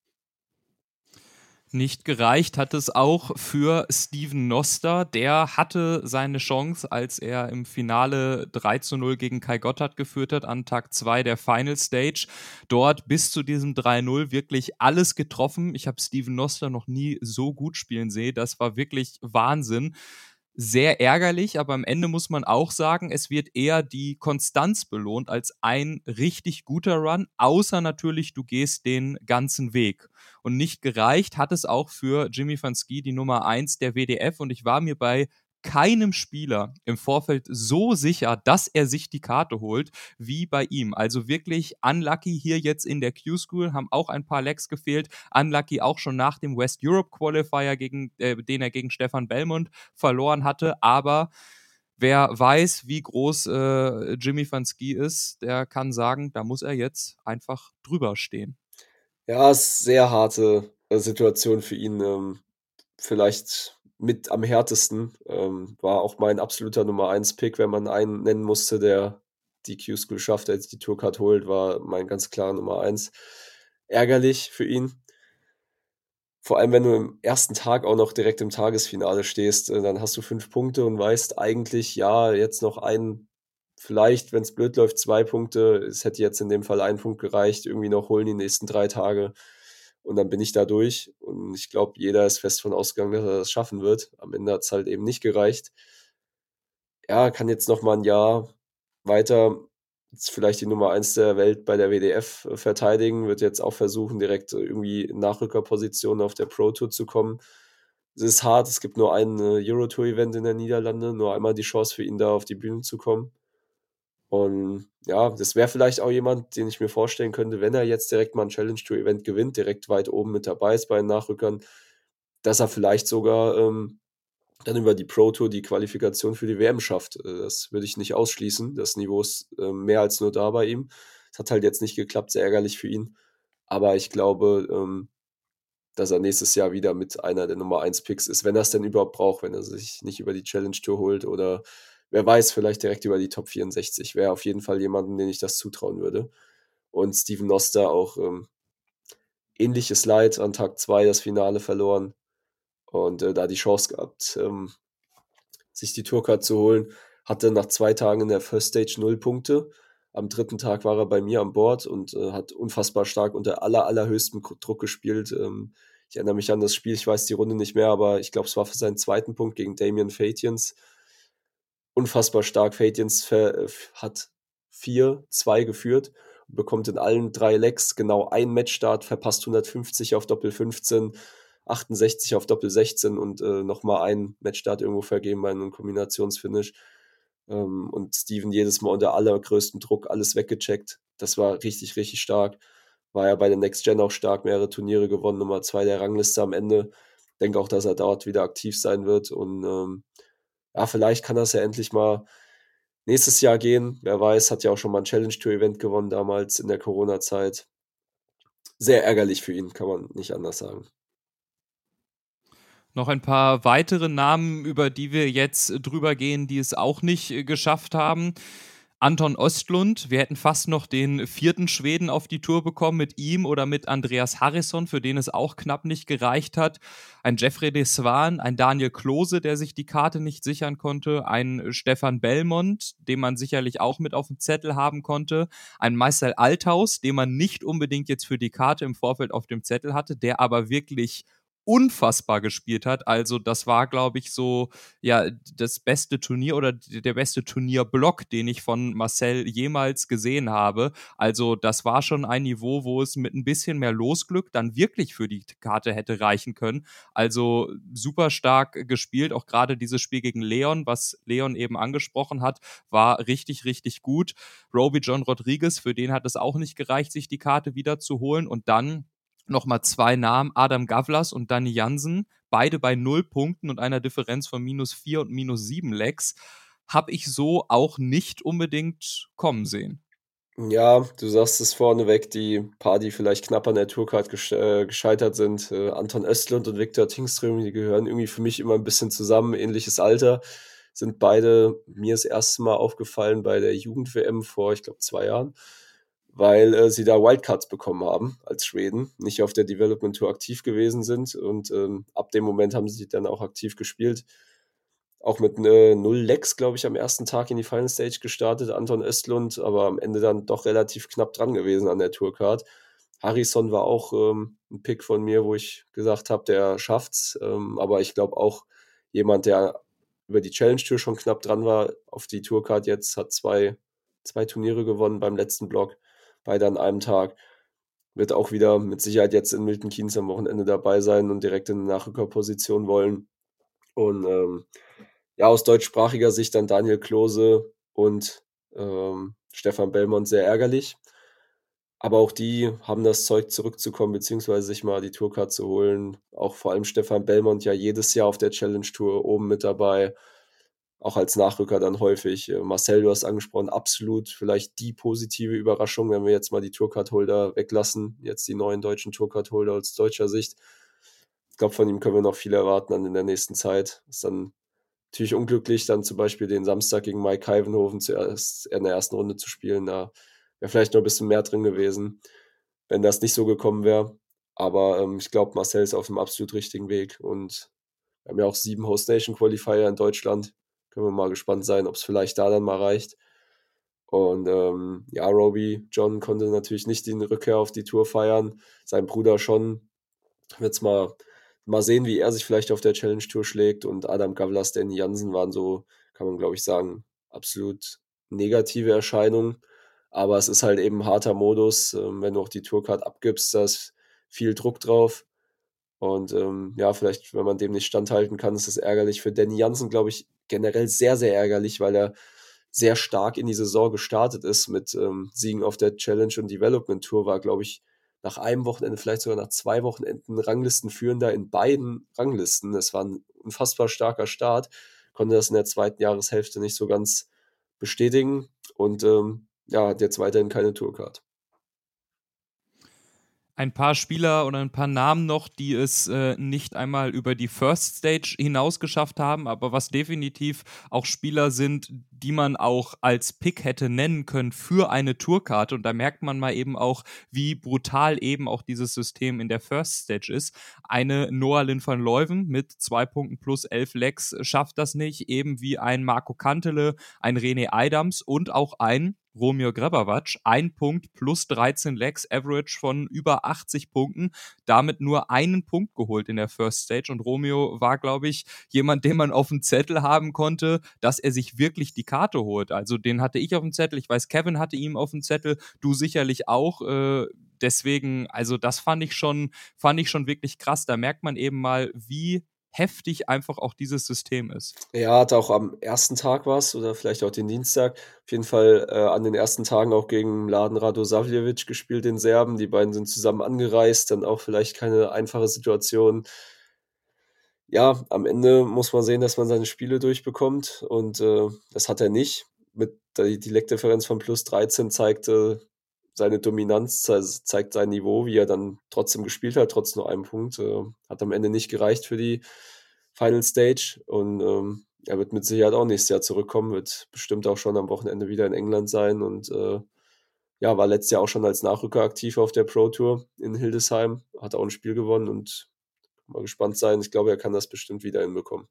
Nicht gereicht hat es auch für Steven Noster. Der hatte seine Chance, als er im Finale 3-0 gegen Kai Gotthard geführt hat, an Tag 2 der Final Stage. Dort bis zu diesem 3-0 wirklich alles getroffen. Ich habe Steven Noster noch nie so gut spielen sehen. Das war wirklich Wahnsinn. Sehr ärgerlich, aber am Ende muss man auch sagen, es wird eher die Konstanz belohnt als ein richtig guter Run, außer natürlich, du gehst den ganzen Weg. Und nicht gereicht hat es auch für Jimmy van Schie, die Nummer 1 der WDF, und ich war mir bei keinem Spieler im Vorfeld so sicher, dass er sich die Karte holt, wie bei ihm. Also wirklich unlucky hier jetzt in der Q-School, haben auch ein paar Legs gefehlt. Unlucky auch schon nach dem West Europe Qualifier, den er gegen Stefan Belmont verloren hatte. Aber wer weiß, wie groß Jimmy van Schie ist, der kann sagen, da muss er jetzt einfach drüber stehen. Ja, es ist sehr harte Situation für ihn. Vielleicht mit am härtesten. War auch mein absoluter Nummer 1 Pick, wenn man einen nennen musste, der die Q-School schafft, der jetzt die Tourcard holt, war mein ganz klar Nummer 1. Ärgerlich für ihn. Vor allem, wenn du im ersten Tag auch noch direkt im Tagesfinale stehst, dann hast du 5 Punkte und weißt eigentlich, ja, jetzt noch vielleicht, wenn es blöd läuft, 2 Punkte. Es hätte jetzt in dem Fall 1 Punkt gereicht, irgendwie noch holen die nächsten 3 Tage und dann bin ich da durch. Und ich glaube, jeder ist fest von ausgegangen, dass er das schaffen wird. Am Ende hat es halt eben nicht gereicht. Ja, kann jetzt noch mal ein Jahr weiter jetzt vielleicht die Nummer 1 der Welt bei der WDF verteidigen, wird jetzt auch versuchen, direkt irgendwie in Nachrückerpositionen auf der Pro Tour zu kommen. Es ist hart, es gibt nur ein Euro-Tour-Event in den Niederlanden, nur einmal die Chance für ihn, da auf die Bühne zu kommen. Und ja, das wäre vielleicht auch jemand, den ich mir vorstellen könnte, wenn er jetzt direkt mal ein Challenge-Tour-Event gewinnt, direkt weit oben mit dabei ist bei den Nachrückern, dass er vielleicht sogar dann über die Pro Tour die Qualifikation für die WM schafft. Das würde ich nicht ausschließen. Das Niveau ist mehr als nur da bei ihm. Es hat halt jetzt nicht geklappt, sehr ärgerlich für ihn. Aber ich glaube, dass er nächstes Jahr wieder mit einer der Nummer 1 Picks ist, wenn er es denn überhaupt braucht, wenn er sich nicht über die Challenge Tour holt oder wer weiß, vielleicht direkt über die Top 64. Wäre auf jeden Fall jemanden, den ich das zutrauen würde. Und Steven Noster auch ähnliches Leid an Tag 2 das Finale verloren und da die Chance gehabt, sich die Tourcard zu holen. Hatte nach 2 Tagen in der First Stage 0 Punkte. Am 3. Tag war er bei mir an Bord und hat unfassbar stark unter allerhöchstem Druck gespielt. Ich erinnere mich an das Spiel, ich weiß die Runde nicht mehr, aber ich glaube, es war für seinen 2. Punkt gegen Damien Fatians. Unfassbar stark. Fatians hat 4-2 geführt und bekommt in allen 3 Legs genau einen Matchstart, verpasst 150 auf Doppel 15, 68 auf Doppel 16 und nochmal einen Matchstart irgendwo vergeben bei einem Kombinationsfinish. Und Steven jedes Mal unter allergrößtem Druck alles weggecheckt. Das war richtig, richtig stark. War ja bei der Next Gen auch stark, mehrere Turniere gewonnen, Nummer 2 der Rangliste am Ende. denke auch, dass er dort wieder aktiv sein wird. Und ja, vielleicht kann das ja endlich mal nächstes Jahr gehen. Wer weiß, hat ja auch schon mal ein Challenge-Tour-Event gewonnen damals in der Corona-Zeit. Sehr ärgerlich für ihn, kann man nicht anders sagen. Noch ein paar weitere Namen, über die wir jetzt drüber gehen, die es auch nicht geschafft haben. Anton Östlund, wir hätten fast noch den 4. Schweden auf die Tour bekommen mit ihm oder mit Andreas Harrison, für den es auch knapp nicht gereicht hat. Ein Jeffrey de Swan, ein Daniel Klose, der sich die Karte nicht sichern konnte, ein Stefan Belmont, den man sicherlich auch mit auf dem Zettel haben konnte, ein Marcel Althaus, den man nicht unbedingt jetzt für die Karte im Vorfeld auf dem Zettel hatte, der aber wirklich unfassbar gespielt hat. Also das war, glaube ich, so ja das beste Turnier oder der beste Turnierblock, den ich von Marcel jemals gesehen habe. Also das war schon ein Niveau, wo es mit ein bisschen mehr Losglück dann wirklich für die Karte hätte reichen können. Also super stark gespielt. Auch gerade dieses Spiel gegen Leon, was Leon eben angesprochen hat, war richtig, richtig gut. Roby John Rodriguez, für den hat es auch nicht gereicht, sich die Karte wieder zu holen. Und dann nochmal 2 Namen, Adam Gavlas und Danny Jansen, beide bei 0 Punkten und einer Differenz von -4 und -7 Lecks, habe ich so auch nicht unbedingt kommen sehen. Ja, du sagst es vorneweg, die paar, die vielleicht knapp an der Tourcard gescheitert sind, Anton Östlund und Viktor Tingström, die gehören irgendwie für mich immer ein bisschen zusammen, ähnliches Alter, sind beide mir das erste Mal aufgefallen bei der Jugend-WM vor, ich glaube, 2 Jahren, weil sie da Wildcards bekommen haben als Schweden, nicht auf der Development Tour aktiv gewesen sind und ab dem Moment haben sie dann auch aktiv gespielt. Auch mit 0 Lecks, glaube ich, am ersten Tag in die Final Stage gestartet, Anton Östlund, aber am Ende dann doch relativ knapp dran gewesen an der Tourcard. Harrison war auch 'n Pick von mir, wo ich gesagt habe, der schafft's. Aber ich glaube auch jemand, der über die Challenge Tour schon knapp dran war auf die Tourcard jetzt, hat zwei Turniere gewonnen beim letzten Block, beide an einem Tag. Wird auch wieder mit Sicherheit jetzt in Milton Keynes am Wochenende dabei sein und direkt in 'ne Nachrückerposition wollen. Und ja, aus deutschsprachiger Sicht dann Daniel Klose und Stefan Belmont sehr ärgerlich. Aber auch die haben das Zeug, zurückzukommen, beziehungsweise sich mal die Tourcard zu holen. Auch vor allem Stefan Belmont ja jedes Jahr auf der Challenge Tour oben mit dabei, auch als Nachrücker dann häufig. Marcel, du hast angesprochen, absolut vielleicht die positive Überraschung, wenn wir jetzt mal die Tourcard-Holder weglassen, jetzt die neuen deutschen Tourcard-Holder aus deutscher Sicht. Ich glaube, von ihm können wir noch viel erwarten dann in der nächsten Zeit. Ist dann natürlich unglücklich, dann zum Beispiel den Samstag gegen Mike Heivenhoven zuerst in der ersten Runde zu spielen. Da wäre vielleicht noch ein bisschen mehr drin gewesen, wenn das nicht so gekommen wäre. Aber ich glaube, Marcel ist auf dem absolut richtigen Weg. Und wir haben ja auch 7 Host Nation Qualifier in Deutschland. Können wir mal gespannt sein, ob es vielleicht da dann mal reicht. Und ja, Roby John konnte natürlich nicht die Rückkehr auf die Tour feiern. Sein Bruder schon. Jetzt mal sehen, wie er sich vielleicht auf der Challenge Tour schlägt. Und Adam Gavlas, Danny Jansen waren so, kann man glaube ich sagen, absolut negative Erscheinungen. Aber es ist halt eben ein harter Modus. Wenn du auch die Tourcard abgibst, da ist viel Druck drauf. Und ja, vielleicht, wenn man dem nicht standhalten kann, ist das ärgerlich. Für Danny Jansen, glaube ich, generell sehr, sehr ärgerlich, weil er sehr stark in die Saison gestartet ist mit Siegen auf der Challenge und Development Tour, war, glaube ich, nach einem Wochenende, vielleicht sogar nach 2 Wochenenden Ranglistenführender in beiden Ranglisten. Das war ein unfassbar starker Start, konnte das in der zweiten Jahreshälfte nicht so ganz bestätigen und ja, hat jetzt weiterhin keine Tourcard. Ein paar Spieler oder ein paar Namen noch, die es nicht einmal über die First Stage hinaus geschafft haben, aber was definitiv auch Spieler sind, die man auch als Pick hätte nennen können für eine Tourkarte. Und da merkt man mal eben auch, wie brutal eben auch dieses System in der First Stage ist. Eine Noah Lynn van Leuven mit 2 Punkten plus 11 Lecks schafft das nicht, eben wie ein Marco Kantele, ein René Eidams und auch ein Romeo Grabavac, 1 Punkt plus 13 Lecks, Average von über 80 Punkten, damit nur einen Punkt geholt in der First Stage. Und Romeo war, glaube ich, jemand, den man auf dem Zettel haben konnte, dass er sich wirklich die Karte holt. Also den hatte ich auf dem Zettel, ich weiß, Kevin hatte ihn auf dem Zettel, du sicherlich auch. Deswegen, also das fand ich schon wirklich krass. Da merkt man eben mal, wie heftig einfach auch dieses System ist. Ja, hat auch am ersten Tag was oder vielleicht auch den Dienstag. Auf jeden Fall an den ersten Tagen auch gegen Mladen Radosavljevic gespielt, den Serben. Die beiden sind zusammen angereist, dann auch vielleicht keine einfache Situation. Ja, am Ende muss man sehen, dass man seine Spiele durchbekommt und, das hat er nicht. Mit der Dilektdifferenz von +13 zeigte seine Dominanz, zeigt sein Niveau, wie er dann trotzdem gespielt hat, trotz nur einem Punkt. Hat am Ende nicht gereicht für die Final Stage und, er wird mit Sicherheit auch nächstes Jahr zurückkommen, wird bestimmt auch schon am Wochenende wieder in England sein und, ja, war letztes Jahr auch schon als Nachrücker aktiv auf der Pro Tour in Hildesheim, hat auch ein Spiel gewonnen und mal gespannt sein. Ich glaube, er kann das bestimmt wieder hinbekommen.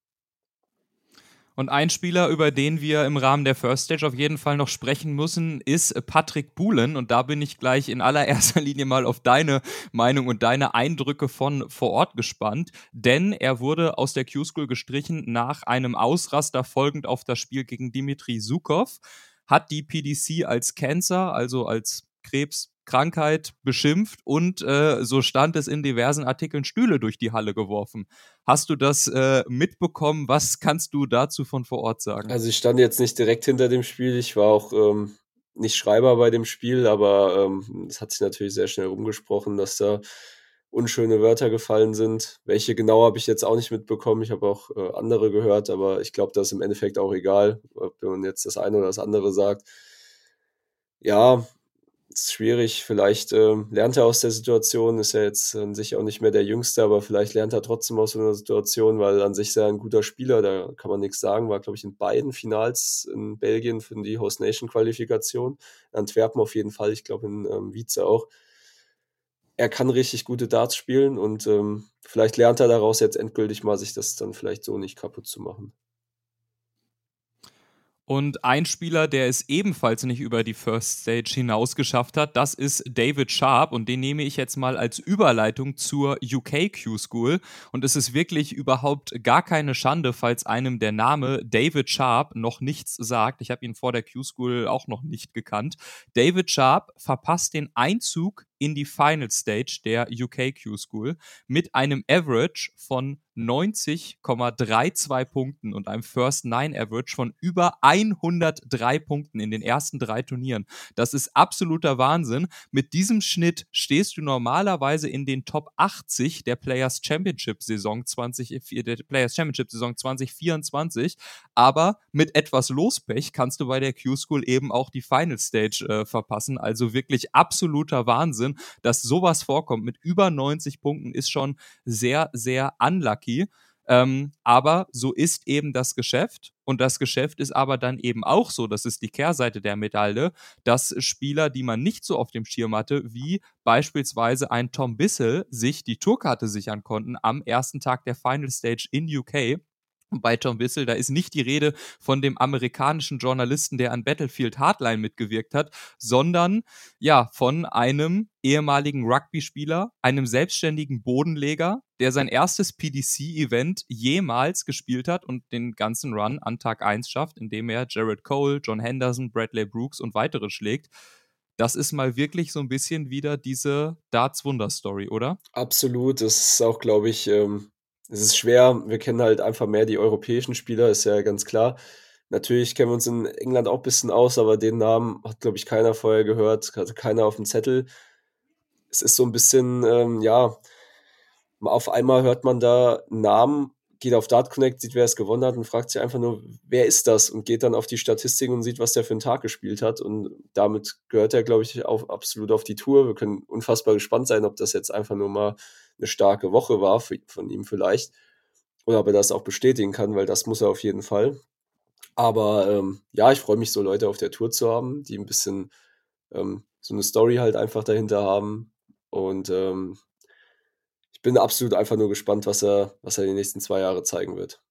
Und ein Spieler, über den wir im Rahmen der First Stage auf jeden Fall noch sprechen müssen, ist Patrick Boulen. Und da bin ich gleich in allererster Linie mal auf deine Meinung und deine Eindrücke von vor Ort gespannt. Denn er wurde aus der Q-School gestrichen nach einem Ausraster folgend auf das Spiel gegen Dimitri Sukhov. Hat die PDC als Cancer, also als Krebskrankheit, beschimpft und so stand es in diversen Artikeln, Stühle durch die Halle geworfen. Hast du das mitbekommen? Was kannst du dazu von vor Ort sagen? Also ich stand jetzt nicht direkt hinter dem Spiel. Ich war auch nicht Schreiber bei dem Spiel, aber es hat sich natürlich sehr schnell rumgesprochen, dass da unschöne Wörter gefallen sind. Welche genau habe ich jetzt auch nicht mitbekommen. Ich habe auch andere gehört, aber ich glaube, das ist im Endeffekt auch egal, ob man jetzt das eine oder das andere sagt. Ja, ist schwierig. Vielleicht lernt er aus der Situation, ist ja jetzt an sich auch nicht mehr der Jüngste, aber vielleicht lernt er trotzdem aus so einer Situation, weil an sich ist er ein guter Spieler, da kann man nichts sagen. War, glaube ich, in beiden Finals in Belgien für die Host Nation Qualifikation. In Antwerpen auf jeden Fall, ich glaube in Wietze auch. Er kann richtig gute Darts spielen und vielleicht lernt er daraus jetzt endgültig mal, sich das dann vielleicht so nicht kaputt zu machen. Und ein Spieler, der es ebenfalls nicht über die First Stage hinaus geschafft hat, das ist David Sharp. Und den nehme ich jetzt mal als Überleitung zur UK Q-School. Und es ist wirklich überhaupt gar keine Schande, falls einem der Name David Sharp noch nichts sagt. Ich habe ihn vor der Q-School auch noch nicht gekannt. David Sharp verpasst den Einzug in die Final Stage der UK Q-School mit einem Average von 90,32 Punkten und einem First Nine Average von über 103 Punkten in den ersten 3 Turnieren. Das ist absoluter Wahnsinn. Mit diesem Schnitt stehst du normalerweise in den Top 80 der Players Championship Saison 2024, aber mit etwas Lospech kannst du bei der Q-School eben auch die Final Stage verpassen. Also wirklich absoluter Wahnsinn, dass sowas vorkommt. Mit über 90 Punkten ist schon sehr, sehr unlucky. Aber so ist eben das Geschäft. Und das Geschäft ist aber dann eben auch so, das ist die Kehrseite der Medaille, dass Spieler, die man nicht so auf dem Schirm hatte, wie beispielsweise ein Tom Bissell, sich die Tourkarte sichern konnten am ersten Tag der Final Stage in UK. Und bei Tom Bissell, da ist nicht die Rede von dem amerikanischen Journalisten, der an Battlefield Hardline mitgewirkt hat, sondern ja, von einem ehemaligen Rugby-Spieler, einem selbstständigen Bodenleger, der sein erstes PDC-Event jemals gespielt hat und den ganzen Run an Tag 1 schafft, indem er Jared Cole, John Henderson, Bradley Brooks und weitere schlägt. Das ist mal wirklich so ein bisschen wieder diese Darts-Wunder-Story, oder? Absolut, das ist auch, glaube ich, es ist schwer. Wir kennen halt einfach mehr die europäischen Spieler, ist ja ganz klar. Natürlich kennen wir uns in England auch ein bisschen aus, aber den Namen hat, glaube ich, keiner vorher gehört, hatte keiner auf dem Zettel. Es ist so ein bisschen, ja, auf einmal hört man da 'n Namen, geht auf Dart Connect, sieht, wer es gewonnen hat und fragt sich einfach nur: „Wer ist das?“ Und geht dann auf die Statistiken und sieht, was der für 'n Tag gespielt hat. Und damit gehört er, glaube ich, auch absolut auf die Tour. Wir können unfassbar gespannt sein, ob das jetzt einfach nur mal 'ne starke Woche war von ihm vielleicht oder ob er das auch bestätigen kann, weil das muss er auf jeden Fall. Aber, ja, ich freue mich, so Leute auf der Tour zu haben, die 'n bisschen, so 'ne Story halt einfach dahinter haben. Und, ich bin absolut einfach nur gespannt, was er die nächsten 2 Jahre zeigen wird.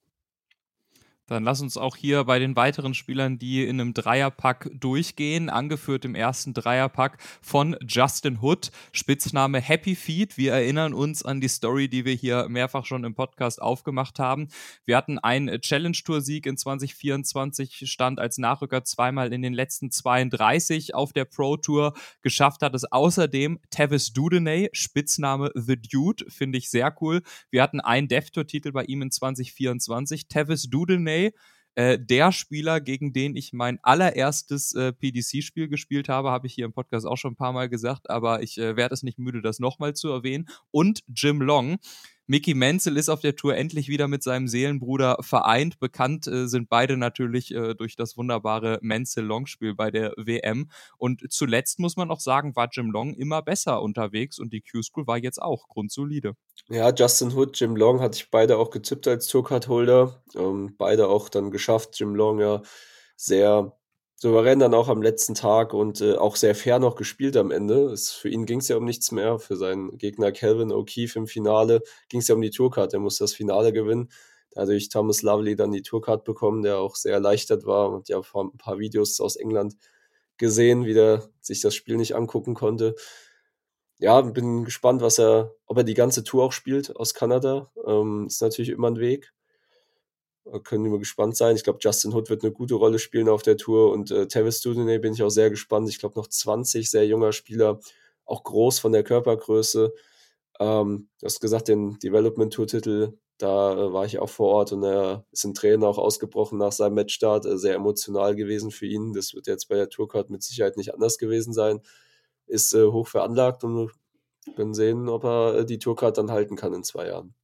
Dann lass uns auch hier bei den weiteren Spielern, die in einem Dreierpack durchgehen, angeführt im ersten Dreierpack von Justin Hood, Spitzname Happy Feet. Wir erinnern uns an die Story, die wir hier mehrfach schon im Podcast aufgemacht haben. Wir hatten einen Challenge-Tour-Sieg in 2024, stand als Nachrücker zweimal in den letzten 32 auf der Pro-Tour. Geschafft hat es außerdem Tavis Dudeney, Spitzname The Dude, finde ich sehr cool. Wir hatten einen Dev-Tour-Titel bei ihm in 2024. Tavis Dudeney, der Spieler, gegen den ich mein allererstes PDC-Spiel gespielt habe ich hier im Podcast auch schon ein paar Mal gesagt, aber ich werde es nicht müde, das nochmal zu erwähnen. Und Jim Long, Mickey Menzel ist auf der Tour endlich wieder mit seinem Seelenbruder vereint. Bekannt sind beide natürlich durch das wunderbare Menzel-Long-Spiel bei der WM. Und zuletzt muss man auch sagen, war Jim Long immer besser unterwegs und die Q-School war jetzt auch grundsolide. Ja, Justin Hood, Jim Long hatte ich beide auch getippt als Tourcard-Holder. Beide auch dann geschafft. Jim Long ja sehr souverän dann auch am letzten Tag und auch sehr fair noch gespielt am Ende. Für ihn ging es ja um nichts mehr. Für seinen Gegner Calvin O'Keefe im Finale ging es ja um die Tourcard. Er musste das Finale gewinnen. Dadurch Thomas Lovely dann die Tourcard bekommen, der auch sehr erleichtert war und ja ein paar Videos aus England gesehen, wie der sich das Spiel nicht angucken konnte. Ja, bin gespannt, ob er die ganze Tour auch spielt aus Kanada. Ist natürlich immer ein Weg. Können wir gespannt sein. Ich glaube, Justin Hood wird eine gute Rolle spielen auf der Tour und Tavis Dudiney bin ich auch sehr gespannt. Ich glaube, noch 20, sehr junger Spieler, auch groß von der Körpergröße. Du hast gesagt, den Development-Tour-Titel, da war ich auch vor Ort und er ist in Tränen auch ausgebrochen nach seinem Matchstart. Sehr emotional gewesen für ihn. Das wird jetzt bei der Tourcard mit Sicherheit nicht anders gewesen sein. Ist hoch veranlagt und wir können sehen, ob er die Tourcard dann halten kann in 2 Jahren.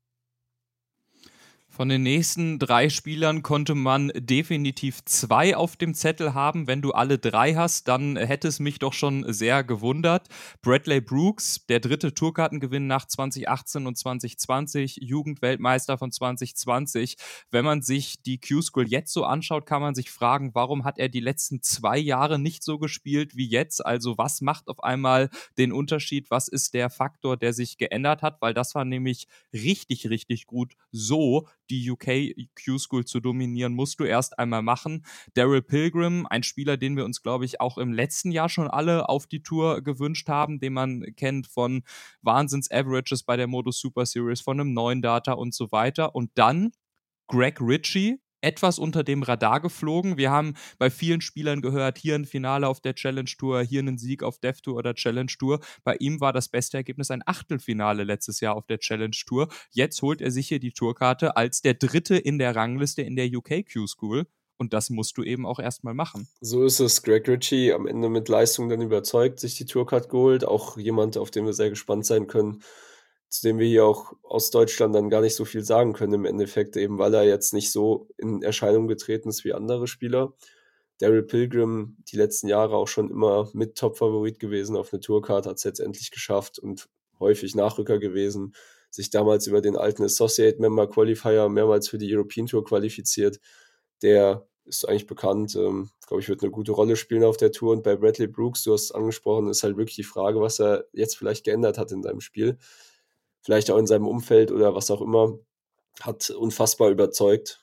Von den nächsten 3 Spielern konnte man definitiv 2 auf dem Zettel haben. Wenn du alle 3 hast, dann hätte es mich doch schon sehr gewundert. Bradley Brooks, der 3. Tourkartengewinn nach 2018 und 2020, Jugendweltmeister von 2020. Wenn man sich die Q-School jetzt so anschaut, kann man sich fragen, warum hat er die letzten 2 Jahre nicht so gespielt wie jetzt? Also was macht auf einmal den Unterschied? Was ist der Faktor, der sich geändert hat? Weil das war nämlich richtig, richtig gut. So die UK Q-School zu dominieren, musst du erst einmal machen. Daryl Pilgrim, ein Spieler, den wir uns, glaube ich, auch im letzten Jahr schon alle auf die Tour gewünscht haben, den man kennt von Wahnsinns-Averages bei der Modus Super Series, von einem neuen Data und so weiter. Und dann Greg Ritchie, etwas unter dem Radar geflogen. Wir haben bei vielen Spielern gehört, hier ein Finale auf der Challenge Tour, hier einen Sieg auf Dev Tour oder Challenge Tour. Bei ihm war das beste Ergebnis ein Achtelfinale letztes Jahr auf der Challenge Tour. Jetzt holt er sich hier die Tourkarte als der 3. in der Rangliste in der UK Q-School. Und das musst du eben auch erstmal machen. So ist es. Greg Ritchie am Ende mit Leistung dann überzeugt, sich die Tourcard geholt. Auch jemand, auf den wir sehr gespannt sein können, zu dem wir hier auch aus Deutschland dann gar nicht so viel sagen können im Endeffekt, eben weil er jetzt nicht so in Erscheinung getreten ist wie andere Spieler. Daryl Pilgrim, die letzten Jahre auch schon immer mit Top-Favorit gewesen auf eine Tourcard, hat es jetzt endlich geschafft und häufig Nachrücker gewesen, sich damals über den alten Associate Member Qualifier mehrmals für die European Tour qualifiziert. Der ist eigentlich bekannt, glaube ich, wird eine gute Rolle spielen auf der Tour. Und bei Bradley Brooks, du hast es angesprochen, ist halt wirklich die Frage, was er jetzt vielleicht geändert hat in seinem Spiel. Vielleicht auch in seinem Umfeld oder was auch immer, hat unfassbar überzeugt.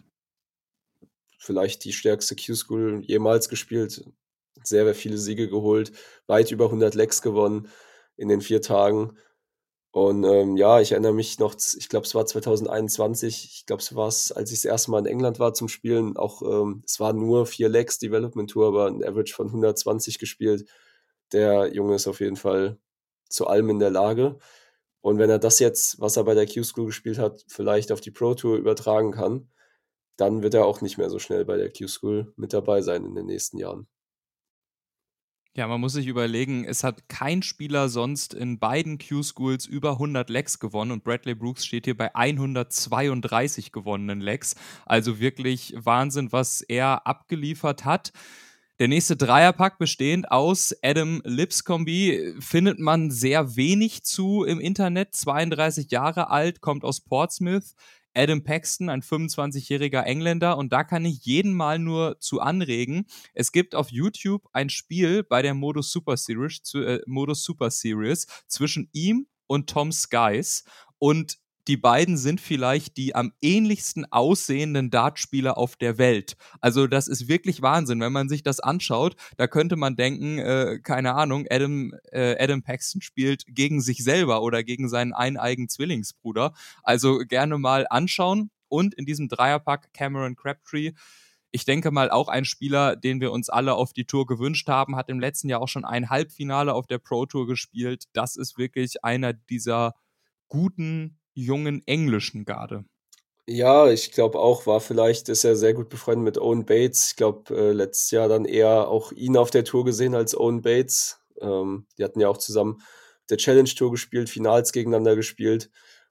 Vielleicht die stärkste Q-School jemals gespielt. Sehr, sehr viele Siege geholt, weit über 100 Legs gewonnen in den 4 Tagen. Und ja, ich erinnere mich noch, ich glaube, es war 2021, ich glaube, es war es, als ich das erste Mal in England war zum Spielen, auch es waren nur 4 Legs Development Tour, aber ein Average von 120 gespielt. Der Junge ist auf jeden Fall zu allem in der Lage. Und wenn er das jetzt, was er bei der Q-School gespielt hat, vielleicht auf die Pro Tour übertragen kann, dann wird er auch nicht mehr so schnell bei der Q-School mit dabei sein in den nächsten Jahren. Ja, man muss sich überlegen, es hat kein Spieler sonst in beiden Q-Schools über 100 Legs gewonnen und Bradley Brooks steht hier bei 132 gewonnenen Legs. Also wirklich Wahnsinn, was er abgeliefert hat. Der nächste Dreierpack, bestehend aus Adam Lipscombe, findet man sehr wenig zu im Internet. 32 Jahre alt, kommt aus Portsmouth. Adam Paxton, ein 25-jähriger Engländer. Und da kann ich jeden mal nur zu anregen. Es gibt auf YouTube ein Spiel bei der Modus Super Series zwischen ihm und Tom Skies. Und die beiden sind vielleicht die am ähnlichsten aussehenden Dartspieler auf der Welt. Also das ist wirklich Wahnsinn, wenn man sich das anschaut. Da könnte man denken, keine Ahnung, Adam Paxton spielt gegen sich selber oder gegen seinen eineigen Zwillingsbruder. Also gerne mal anschauen. Und in diesem Dreierpack Cameron Crabtree, ich denke mal auch ein Spieler, den wir uns alle auf die Tour gewünscht haben, hat im letzten Jahr auch schon ein Halbfinale auf der Pro Tour gespielt. Das ist wirklich einer dieser guten jungen englischen Garde. Ja, ich glaube auch, ist er sehr gut befreundet mit Owen Bates. Ich glaube, letztes Jahr dann eher auch ihn auf der Tour gesehen als Owen Bates. Die hatten ja auch zusammen der Challenge Tour gespielt, Finals gegeneinander gespielt.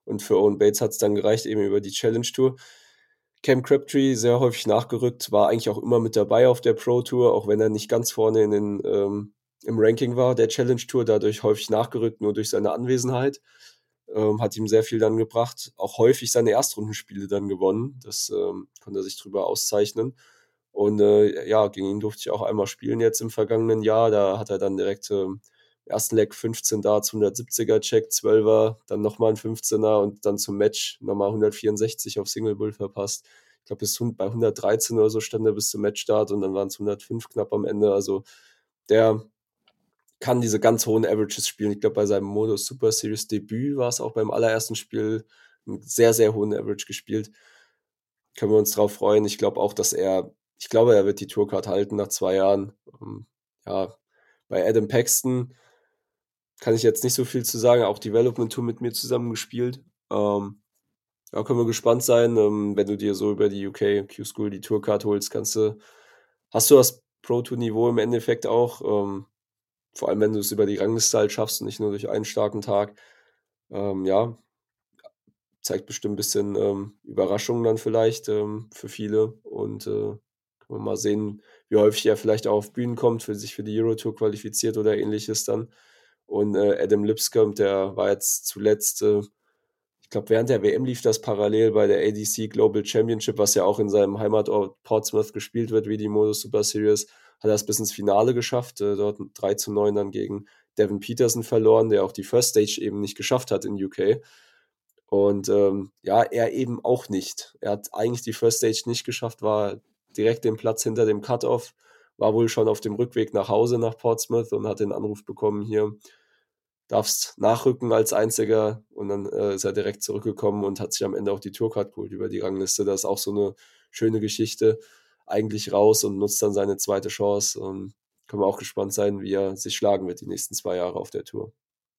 Und für Owen Bates hat es dann gereicht, eben über die Challenge Tour. Cam Crabtree sehr häufig nachgerückt, war eigentlich auch immer mit dabei auf der Pro Tour, auch wenn er nicht ganz vorne im Ranking war der Challenge Tour, dadurch häufig nachgerückt, nur durch seine Anwesenheit. Hat ihm sehr viel dann gebracht, auch häufig seine Erstrundenspiele dann gewonnen. Das konnte er sich drüber auszeichnen. Und gegen ihn durfte ich auch einmal spielen jetzt im vergangenen Jahr. Da hat er dann direkt im ersten Leg 15 Darts, 170er Check, 12er, dann nochmal ein 15er und dann zum Match nochmal 164 auf Single Bull verpasst. Ich glaube, bei 113 oder so stand er bis zum Matchstart und dann waren es 105 knapp am Ende. Also der kann diese ganz hohen Averages spielen. Ich glaube, bei seinem Modus Super Series Debüt war es auch beim allerersten Spiel einen sehr, sehr hohen Average gespielt. Können wir uns drauf freuen. Ich glaube auch, ich glaube, er wird die Tourcard halten nach 2 Jahren. Bei Adam Paxton kann ich jetzt nicht so viel zu sagen. Auch Development Tour mit mir zusammen gespielt. Können wir gespannt sein. Wenn du dir so über die UK Q-School die Tourcard holst, hast du das Pro-Tour-Niveau im Endeffekt auch. Vor allem, wenn du es über die Rangliste halt schaffst und nicht nur durch einen starken Tag. Zeigt bestimmt ein bisschen Überraschung dann vielleicht für viele. Und können wir mal sehen, wie häufig er vielleicht auch auf Bühnen kommt, sich für die Euro-Tour qualifiziert oder ähnliches dann. Und Adam Lipscomb, der war jetzt zuletzt, ich glaube, während der WM lief das parallel bei der ADC Global Championship, was ja auch in seinem Heimatort Portsmouth gespielt wird, wie die Modus Super Series, hat er es bis ins Finale geschafft, dort 3-9 dann gegen Devin Peterson verloren, der auch die First Stage eben nicht geschafft hat in UK. Und er eben auch nicht. Er hat eigentlich die First Stage nicht geschafft, war direkt den Platz hinter dem Cut-Off, war wohl schon auf dem Rückweg nach Hause nach Portsmouth und hat den Anruf bekommen, hier darfst nachrücken als Einziger. Und dann ist er direkt zurückgekommen und hat sich am Ende auch die Tourcard geholt über die Rangliste. Das ist auch so eine schöne Geschichte. Eigentlich raus und nutzt dann seine zweite Chance. Und können wir auch gespannt sein, wie er sich schlagen wird die nächsten 2 Jahre auf der Tour.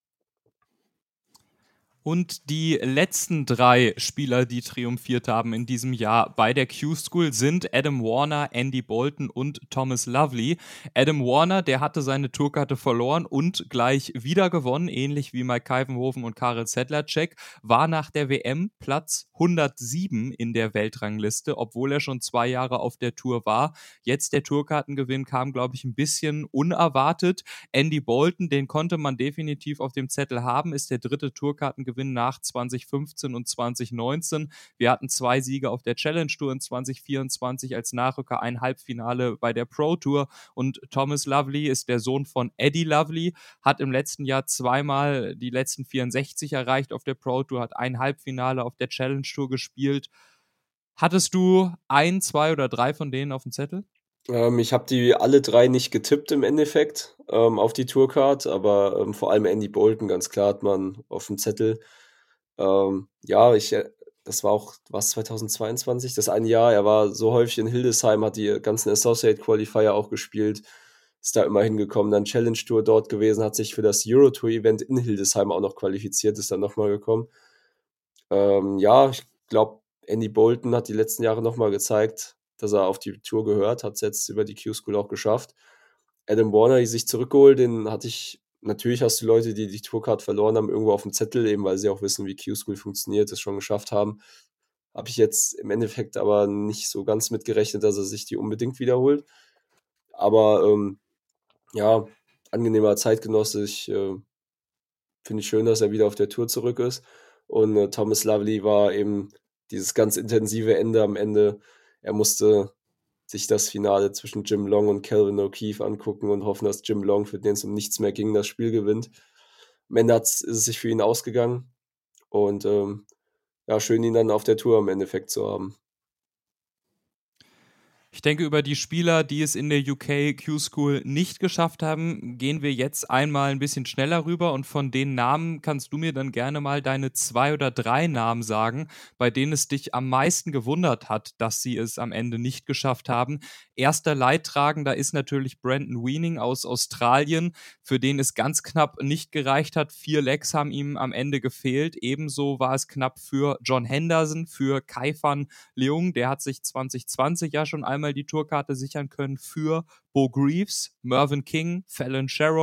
Und die letzten 3 Spieler, die triumphiert haben in diesem Jahr bei der Q-School, sind Adam Warner, Andy Bolton und Thomas Lovely. Adam Warner, der hatte seine Tourkarte verloren und gleich wieder gewonnen, ähnlich wie Mike Kuyvenhoven und Karel Sedlacek, war nach der WM Platz 107 in der Weltrangliste, obwohl er schon 2 Jahre auf der Tour war. Jetzt der Tourkartengewinn kam, glaube ich, ein bisschen unerwartet. Andy Bolton, den konnte man definitiv auf dem Zettel haben, ist der 3. Tourkartengewinn nach 2015 und 2019. Wir hatten 2 Siege auf der Challenge Tour in 2024 als Nachrücker, ein Halbfinale bei der Pro Tour. Und Thomas Lovely ist der Sohn von Eddie Lovely, hat im letzten Jahr 2-mal die letzten 64 erreicht auf der Pro Tour, hat ein Halbfinale auf der Challenge Tour gespielt. Hattest du 1, 2 oder 3 von denen auf dem Zettel? Ich habe die alle 3 nicht getippt im Endeffekt auf die Tourcard, aber vor allem Andy Bolton, ganz klar, hat man auf dem Zettel. Das war auch, was 2022, das eine Jahr, er war so häufig in Hildesheim, hat die ganzen Associate Qualifier auch gespielt, ist da immer hingekommen, dann Challenge Tour dort gewesen, hat sich für das Euro Tour Event in Hildesheim auch noch qualifiziert, ist dann nochmal gekommen. Ich glaube, Andy Bolton hat die letzten Jahre nochmal gezeigt, dass er auf die Tour gehört, hat es jetzt über die Q-School auch geschafft. Adam Warner, die sich zurückgeholt, natürlich hast du Leute, die die Tourcard verloren haben, irgendwo auf dem Zettel, eben weil sie auch wissen, wie Q-School funktioniert, es schon geschafft haben. Habe ich jetzt im Endeffekt aber nicht so ganz mitgerechnet, dass er sich die unbedingt wiederholt. Aber angenehmer Zeitgenosse. Finde ich schön, dass er wieder auf der Tour zurück ist. Und Thomas Lovely war eben dieses ganz intensive Ende am Ende. Er musste sich das Finale zwischen Jim Long und Calvin O'Keefe angucken und hoffen, dass Jim Long, für den es um nichts mehr ging, das Spiel gewinnt. Am Ende ist es sich für ihn ausgegangen. Und schön, ihn dann auf der Tour im Endeffekt zu haben. Ich denke, über die Spieler, die es in der UK Q-School nicht geschafft haben, gehen wir jetzt einmal ein bisschen schneller rüber und von den Namen kannst du mir dann gerne mal deine 2 oder 3 Namen sagen, bei denen es dich am meisten gewundert hat, dass sie es am Ende nicht geschafft haben. Erster Leidtragender ist natürlich Brandon Weaning aus Australien, für den es ganz knapp nicht gereicht hat. 4 Legs haben ihm am Ende gefehlt. Ebenso war es knapp für John Henderson, für Kai-Fan Leung, der hat sich 2020 ja schon einmal die Tourkarte sichern können, für Bo Greaves, Mervyn King, Fallon Sherrock,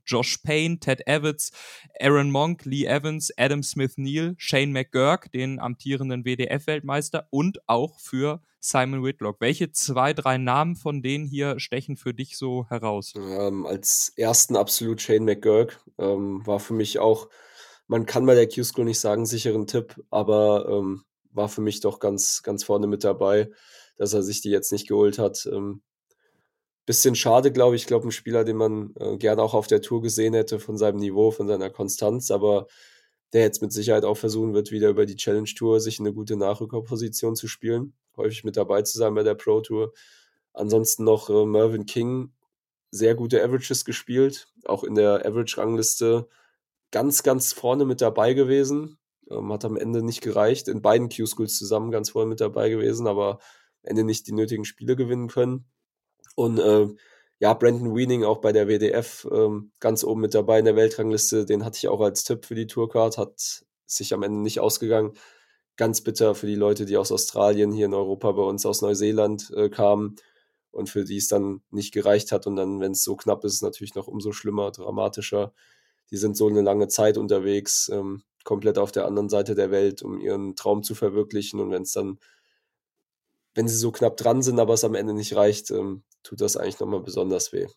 Josh Payne, Ted Evans, Aaron Monk, Lee Evans, Adam Smith-Neal, Shane McGurk, den amtierenden WDF-Weltmeister, und auch für Simon Whitlock. Welche 2, 3 Namen von denen hier stechen für dich so heraus? Als ersten absolut Shane McGurk. War für mich auch, man kann bei der Q-School nicht sagen, sicheren Tipp, aber war für mich doch ganz, ganz vorne mit dabei, dass er sich die jetzt nicht geholt hat. Bisschen schade, glaube ich. Ich glaube, ein Spieler, den man gerne auch auf der Tour gesehen hätte von seinem Niveau, von seiner Konstanz, aber der jetzt mit Sicherheit auch versuchen wird, wieder über die Challenge Tour sich in eine gute Nachrückerposition zu spielen, häufig mit dabei zu sein bei der Pro Tour. Ansonsten noch Mervyn King, sehr gute Averages gespielt, auch in der Average-Rangliste ganz, ganz vorne mit dabei gewesen. Hat am Ende nicht gereicht, in beiden Q-Schools zusammen ganz vorne mit dabei gewesen, aber am Ende nicht die nötigen Spiele gewinnen können. Und ja, Brandon Wiening auch bei der WDF ganz oben mit dabei in der Weltrangliste. Den hatte ich auch als Tipp für die Tourcard, hat sich am Ende nicht ausgegangen. Ganz bitter für die Leute, die aus Australien hier in Europa bei uns aus Neuseeland kamen und für die es dann nicht gereicht hat. Und dann, wenn es so knapp ist, natürlich noch umso schlimmer, dramatischer. Die sind so eine lange Zeit unterwegs, komplett auf der anderen Seite der Welt, um ihren Traum zu verwirklichen. Und wenn sie so knapp dran sind, aber es am Ende nicht reicht, tut das eigentlich nochmal besonders weh.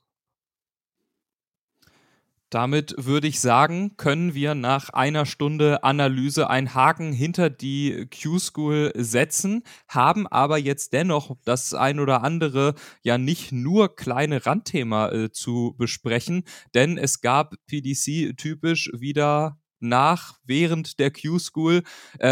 Damit würde ich sagen, können wir nach einer Stunde Analyse einen Haken hinter die Q-School setzen, haben aber jetzt dennoch das ein oder andere ja nicht nur kleine Randthema zu besprechen, denn es gab PDC-typisch wieder während der Q-School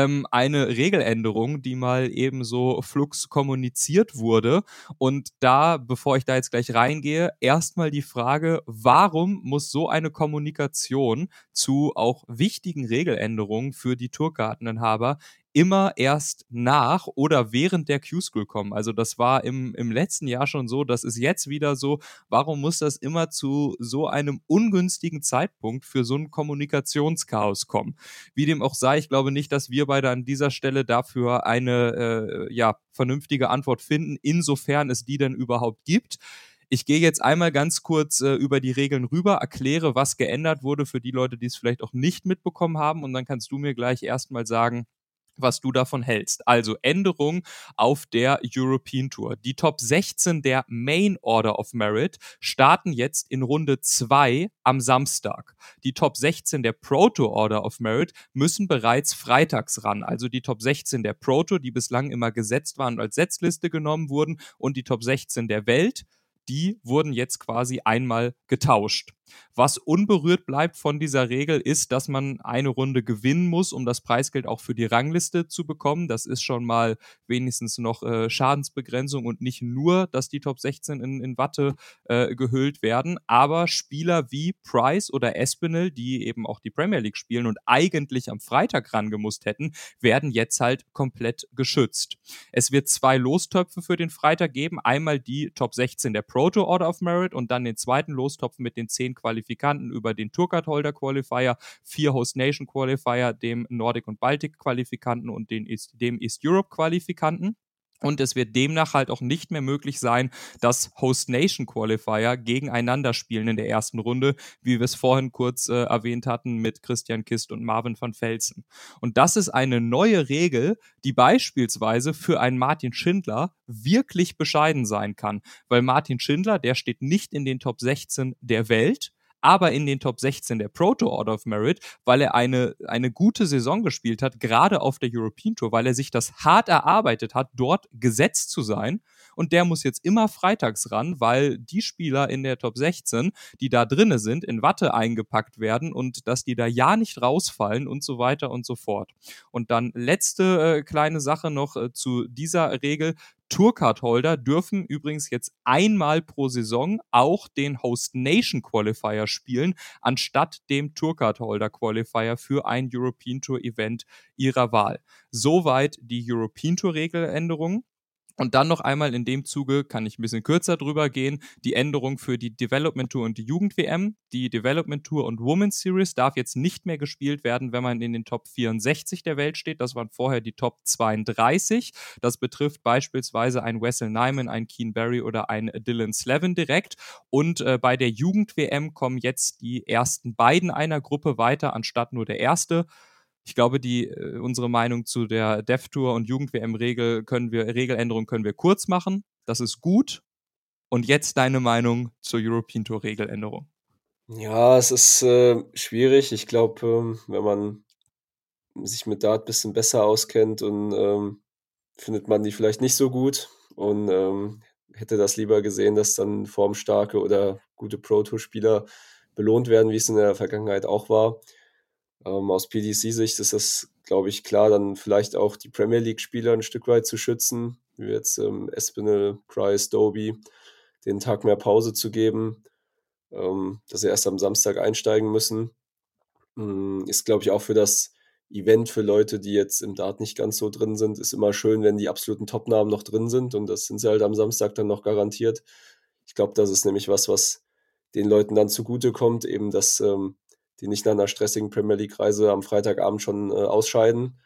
eine Regeländerung, die mal eben so flugs kommuniziert wurde. Und da, bevor ich da jetzt gleich reingehe, erstmal die Frage, warum muss so eine Kommunikation zu auch wichtigen Regeländerungen für die Tourkarteninhaber immer erst nach oder während der Q-School kommen? Also das war im letzten Jahr schon so, das ist jetzt wieder so. Warum muss das immer zu so einem ungünstigen Zeitpunkt für so ein Kommunikationschaos kommen? Wie dem auch sei, ich glaube nicht, dass wir beide an dieser Stelle dafür eine vernünftige Antwort finden, insofern es die denn überhaupt gibt. Ich gehe jetzt einmal ganz kurz über die Regeln rüber, erkläre, was geändert wurde für die Leute, die es vielleicht auch nicht mitbekommen haben, und dann kannst du mir gleich erstmal sagen, was du davon hältst. Also Änderung auf der European Tour. Die Top 16 der Main Order of Merit starten jetzt in Runde 2 am Samstag. Die Top 16 der Proto Order of Merit müssen bereits freitags ran. Also die Top 16 der Proto, die bislang immer gesetzt waren und als Setzliste genommen wurden, und die Top 16 der Welt, die wurden jetzt quasi einmal getauscht. Was unberührt bleibt von dieser Regel ist, dass man eine Runde gewinnen muss, um das Preisgeld auch für die Rangliste zu bekommen. Das ist schon mal wenigstens noch Schadensbegrenzung und nicht nur, dass die Top 16 in Watte gehüllt werden. Aber Spieler wie Price oder Espinel, die eben auch die Premier League spielen und eigentlich am Freitag rangemusst hätten, werden jetzt halt komplett geschützt. Es wird 2 Lostöpfe für den Freitag geben. Einmal die Top 16 der Proto Order of Merit und dann den zweiten Lostopf mit den 10 Qualifikanten über den Tourcard Holder Qualifier, 4 Host Nation Qualifier, dem Nordic und Baltic Qualifikanten und dem East Europe Qualifikanten. Und es wird demnach halt auch nicht mehr möglich sein, dass Host Nation Qualifier gegeneinander spielen in der ersten Runde, wie wir es vorhin kurz erwähnt hatten mit Christian Kist und Marvin van Velzen. Und das ist eine neue Regel, die beispielsweise für einen Martin Schindler wirklich bescheiden sein kann. Weil Martin Schindler, der steht nicht in den Top 16 der Welt, aber in den Top 16 der Proto Order of Merit, weil er eine gute Saison gespielt hat, gerade auf der European Tour, weil er sich das hart erarbeitet hat, dort gesetzt zu sein. Und der muss jetzt immer freitags ran, weil die Spieler in der Top 16, die da drinne sind, in Watte eingepackt werden und dass die da ja nicht rausfallen und so weiter und so fort. Und dann letzte kleine Sache noch zu dieser Regel. Tourcard-Holder dürfen übrigens jetzt einmal pro Saison auch den Host Nation Qualifier spielen, anstatt dem Tourcard-Holder Qualifier für ein European Tour Event ihrer Wahl. Soweit die European Tour Regeländerung. Und dann noch einmal in dem Zuge, kann ich ein bisschen kürzer drüber gehen, die Änderung für die Development Tour und die Jugend-WM. Die Development Tour und Women's Series darf jetzt nicht mehr gespielt werden, wenn man in den Top 64 der Welt steht. Das waren vorher die Top 32. Das betrifft beispielsweise ein Wessel Nyman, ein Keen Barry oder ein Dylan Slevin direkt. Und bei der Jugend-WM kommen jetzt die ersten beiden einer Gruppe weiter, anstatt nur der erste. Ich glaube, unsere Meinung zu der Dev-Tour und Jugend-WM-Regeländerung können wir kurz machen. Das ist gut. Und jetzt deine Meinung zur European Tour-Regeländerung. Ja, es ist schwierig. Ich glaube, wenn man sich mit Dart ein bisschen besser auskennt und findet man die vielleicht nicht so gut und hätte das lieber gesehen, dass dann formstarke oder gute Pro-Tour-Spieler belohnt werden, wie es in der Vergangenheit auch war. Aus PDC-Sicht ist das, glaube ich, klar, dann vielleicht auch die Premier League-Spieler ein Stück weit zu schützen, wie jetzt Espinel, Price, Doby, den einen Tag mehr Pause zu geben, dass sie erst am Samstag einsteigen müssen. Ist, glaube ich, auch für das Event für Leute, die jetzt im Dart nicht ganz so drin sind, ist immer schön, wenn die absoluten Top-Namen noch drin sind und das sind sie halt am Samstag dann noch garantiert. Ich glaube, das ist nämlich was den Leuten dann zugutekommt, eben dass die nicht nach einer stressigen Premier League-Reise am Freitagabend schon ausscheiden.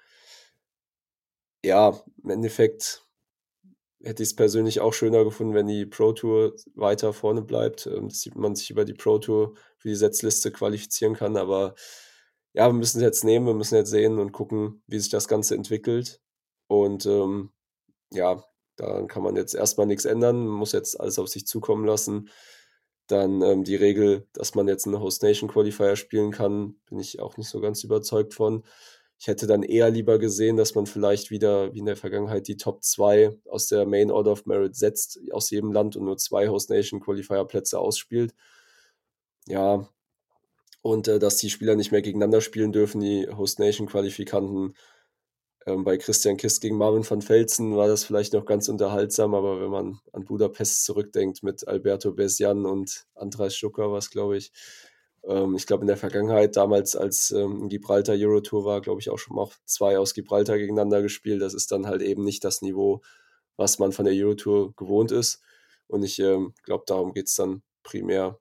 Ja, im Endeffekt hätte ich es persönlich auch schöner gefunden, wenn die Pro Tour weiter vorne bleibt, dass man sich über die Pro Tour für die Setzliste qualifizieren kann. Aber ja, wir müssen es jetzt nehmen, wir müssen jetzt sehen und gucken, wie sich das Ganze entwickelt. Und ja, daran kann man jetzt erstmal nichts ändern, man muss jetzt alles auf sich zukommen lassen. Dann die Regel, dass man jetzt einen Host Nation Qualifier spielen kann, bin ich auch nicht so ganz überzeugt von. Ich hätte dann eher lieber gesehen, dass man vielleicht wieder, wie in der Vergangenheit, die Top 2 aus der Main Order of Merit setzt, aus jedem Land und nur 2 Host Nation Qualifier Plätze ausspielt. Ja, und dass die Spieler nicht mehr gegeneinander spielen dürfen, die Host Nation Qualifikanten. Bei Christian Kist gegen Marvin van Velzen war das vielleicht noch ganz unterhaltsam, aber wenn man an Budapest zurückdenkt mit Alberto Besian und Andras Schucker war es, glaube ich. Ich glaube, in der Vergangenheit, damals als Gibraltar Eurotour war, glaube ich, auch schon mal 2 aus Gibraltar gegeneinander gespielt. Das ist dann halt eben nicht das Niveau, was man von der Eurotour gewohnt ist. Und ich glaube, darum geht es dann primär.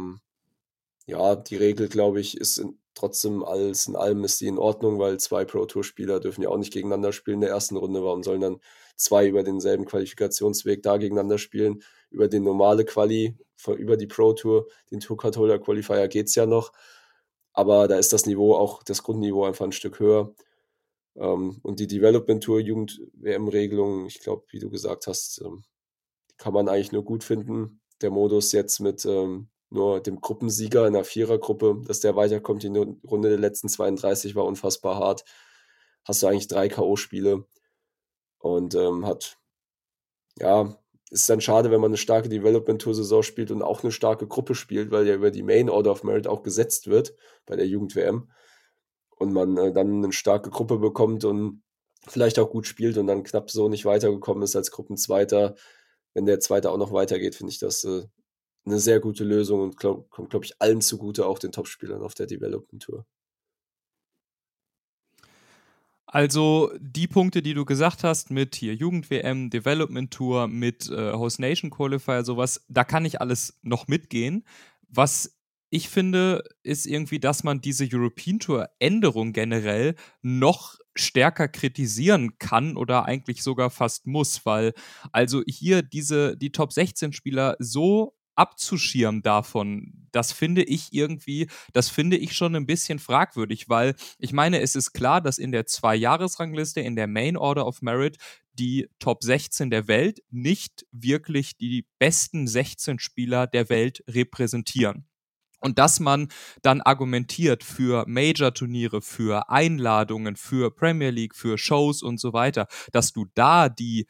Ja, die Regel, glaube ich, ist trotzdem alles in allem ist die in Ordnung, weil 2 Pro-Tour-Spieler dürfen ja auch nicht gegeneinander spielen in der ersten Runde. Warum sollen dann 2 über denselben Qualifikationsweg da gegeneinander spielen? Über den normale Quali, über die Pro-Tour, den Tour-Card-Holder-Qualifier geht es ja noch. Aber da ist das Niveau auch, das Grundniveau einfach ein Stück höher. Und die Development-Tour, Jugend-WM-Regelung, ich glaube, wie du gesagt hast, kann man eigentlich nur gut finden. Der Modus jetzt mit nur dem Gruppensieger in der Vierergruppe, dass der weiterkommt. Die Runde der letzten 32 war unfassbar hart. Hast du eigentlich 3 K.O.-Spiele und ist dann schade, wenn man eine starke Development-Tour-Saison spielt und auch eine starke Gruppe spielt, weil ja über die Main Order of Merit auch gesetzt wird bei der Jugend-WM und man dann eine starke Gruppe bekommt und vielleicht auch gut spielt und dann knapp so nicht weitergekommen ist als Gruppenzweiter. Wenn der Zweite auch noch weitergeht, finde ich das eine sehr gute Lösung und kommt, glaube ich, allen zugute, auch den Topspielern auf der Development Tour. Also die Punkte, die du gesagt hast mit hier Jugend-WM, Development Tour, mit Host Nation Qualifier, sowas, da kann ich alles noch mitgehen. Was ich finde, ist irgendwie, dass man diese European Tour Änderung generell noch stärker kritisieren kann oder eigentlich sogar fast muss, weil also hier die Top 16 Spieler so abzuschirmen davon, das finde ich schon ein bisschen fragwürdig, weil ich meine, es ist klar, dass in der 2-Jahres-Rangliste, in der Main Order of Merit, die Top 16 der Welt nicht wirklich die besten 16 Spieler der Welt repräsentieren. Und dass man dann argumentiert für Major-Turniere, für Einladungen, für Premier League, für Shows und so weiter, dass du da die,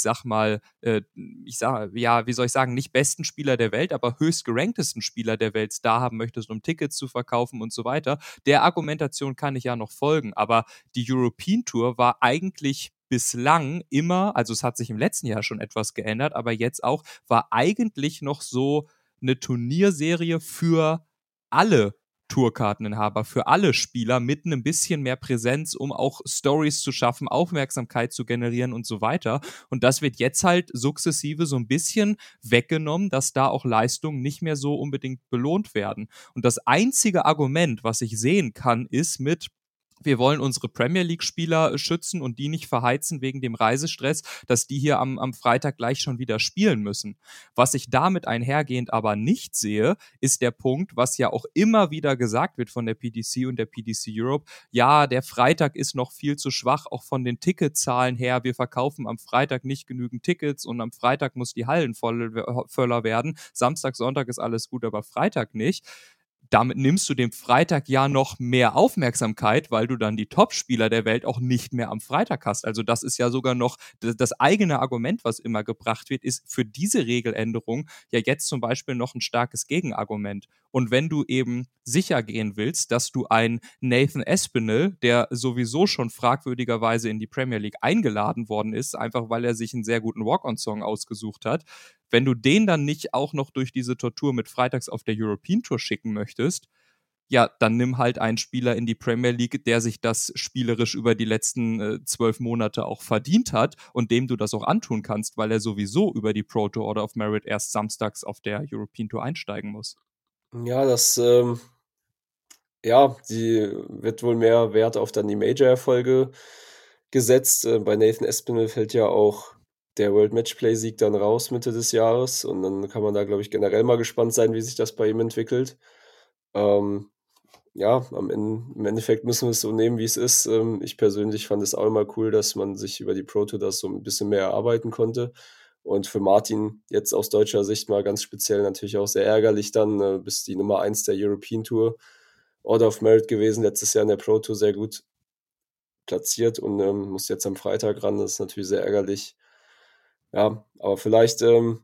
nicht besten Spieler der Welt, aber höchst geranktesten Spieler der Welt da haben möchtest, um Tickets zu verkaufen und so weiter. Der Argumentation kann ich ja noch folgen, aber die European Tour war eigentlich bislang immer, also es hat sich im letzten Jahr schon etwas geändert, aber jetzt auch, war eigentlich noch so eine Turnierserie für alle Tourkarteninhaber, für alle Spieler mit einem bisschen mehr Präsenz, um auch Stories zu schaffen, Aufmerksamkeit zu generieren und so weiter. Und das wird jetzt halt sukzessive so ein bisschen weggenommen, dass da auch Leistungen nicht mehr so unbedingt belohnt werden. Und das einzige Argument, was ich sehen kann, ist mit: Wir wollen unsere Premier League-Spieler schützen und die nicht verheizen wegen dem Reisestress, dass die hier am Freitag gleich schon wieder spielen müssen. Was ich damit einhergehend aber nicht sehe, ist der Punkt, was ja auch immer wieder gesagt wird von der PDC und der PDC Europe: Ja, der Freitag ist noch viel zu schwach, auch von den Ticketzahlen her. Wir verkaufen am Freitag nicht genügend Tickets und am Freitag muss die Hallen voller werden. Samstag, Sonntag ist alles gut, aber Freitag nicht. Damit nimmst du dem Freitag ja noch mehr Aufmerksamkeit, weil du dann die Top-Spieler der Welt auch nicht mehr am Freitag hast. Also das ist ja sogar noch das eigene Argument, was immer gebracht wird, ist für diese Regeländerung ja jetzt zum Beispiel noch ein starkes Gegenargument. Und wenn du eben sicher gehen willst, dass du einen Nathan Aspinall, der sowieso schon fragwürdigerweise in die Premier League eingeladen worden ist, einfach weil er sich einen sehr guten Walk-on-Song ausgesucht hat, wenn du den dann nicht auch noch durch diese Tortur mit freitags auf der European Tour schicken möchtest, ja, dann nimm halt einen Spieler in die Premier League, der sich das spielerisch über die letzten 12 Monate auch verdient hat und dem du das auch antun kannst, weil er sowieso über die Pro Tour Order of Merit erst samstags auf der European Tour einsteigen muss. Ja, die wird wohl mehr Wert auf dann die Major-Erfolge gesetzt. Bei Nathan Aspinall fällt ja auch der World Matchplay-Sieg dann raus Mitte des Jahres und dann kann man da, glaube ich, generell mal gespannt sein, wie sich das bei ihm entwickelt. Ja, im Endeffekt müssen wir es so nehmen, wie es ist. Ich persönlich fand es auch immer cool, dass man sich über die Pro Tour das so ein bisschen mehr erarbeiten konnte. Und für Martin jetzt aus deutscher Sicht mal ganz speziell natürlich auch sehr ärgerlich dann, bist die Nummer 1 der European Tour Order of Merit gewesen, letztes Jahr in der Pro Tour sehr gut platziert und muss jetzt am Freitag ran. Das ist natürlich sehr ärgerlich. Ja, aber vielleicht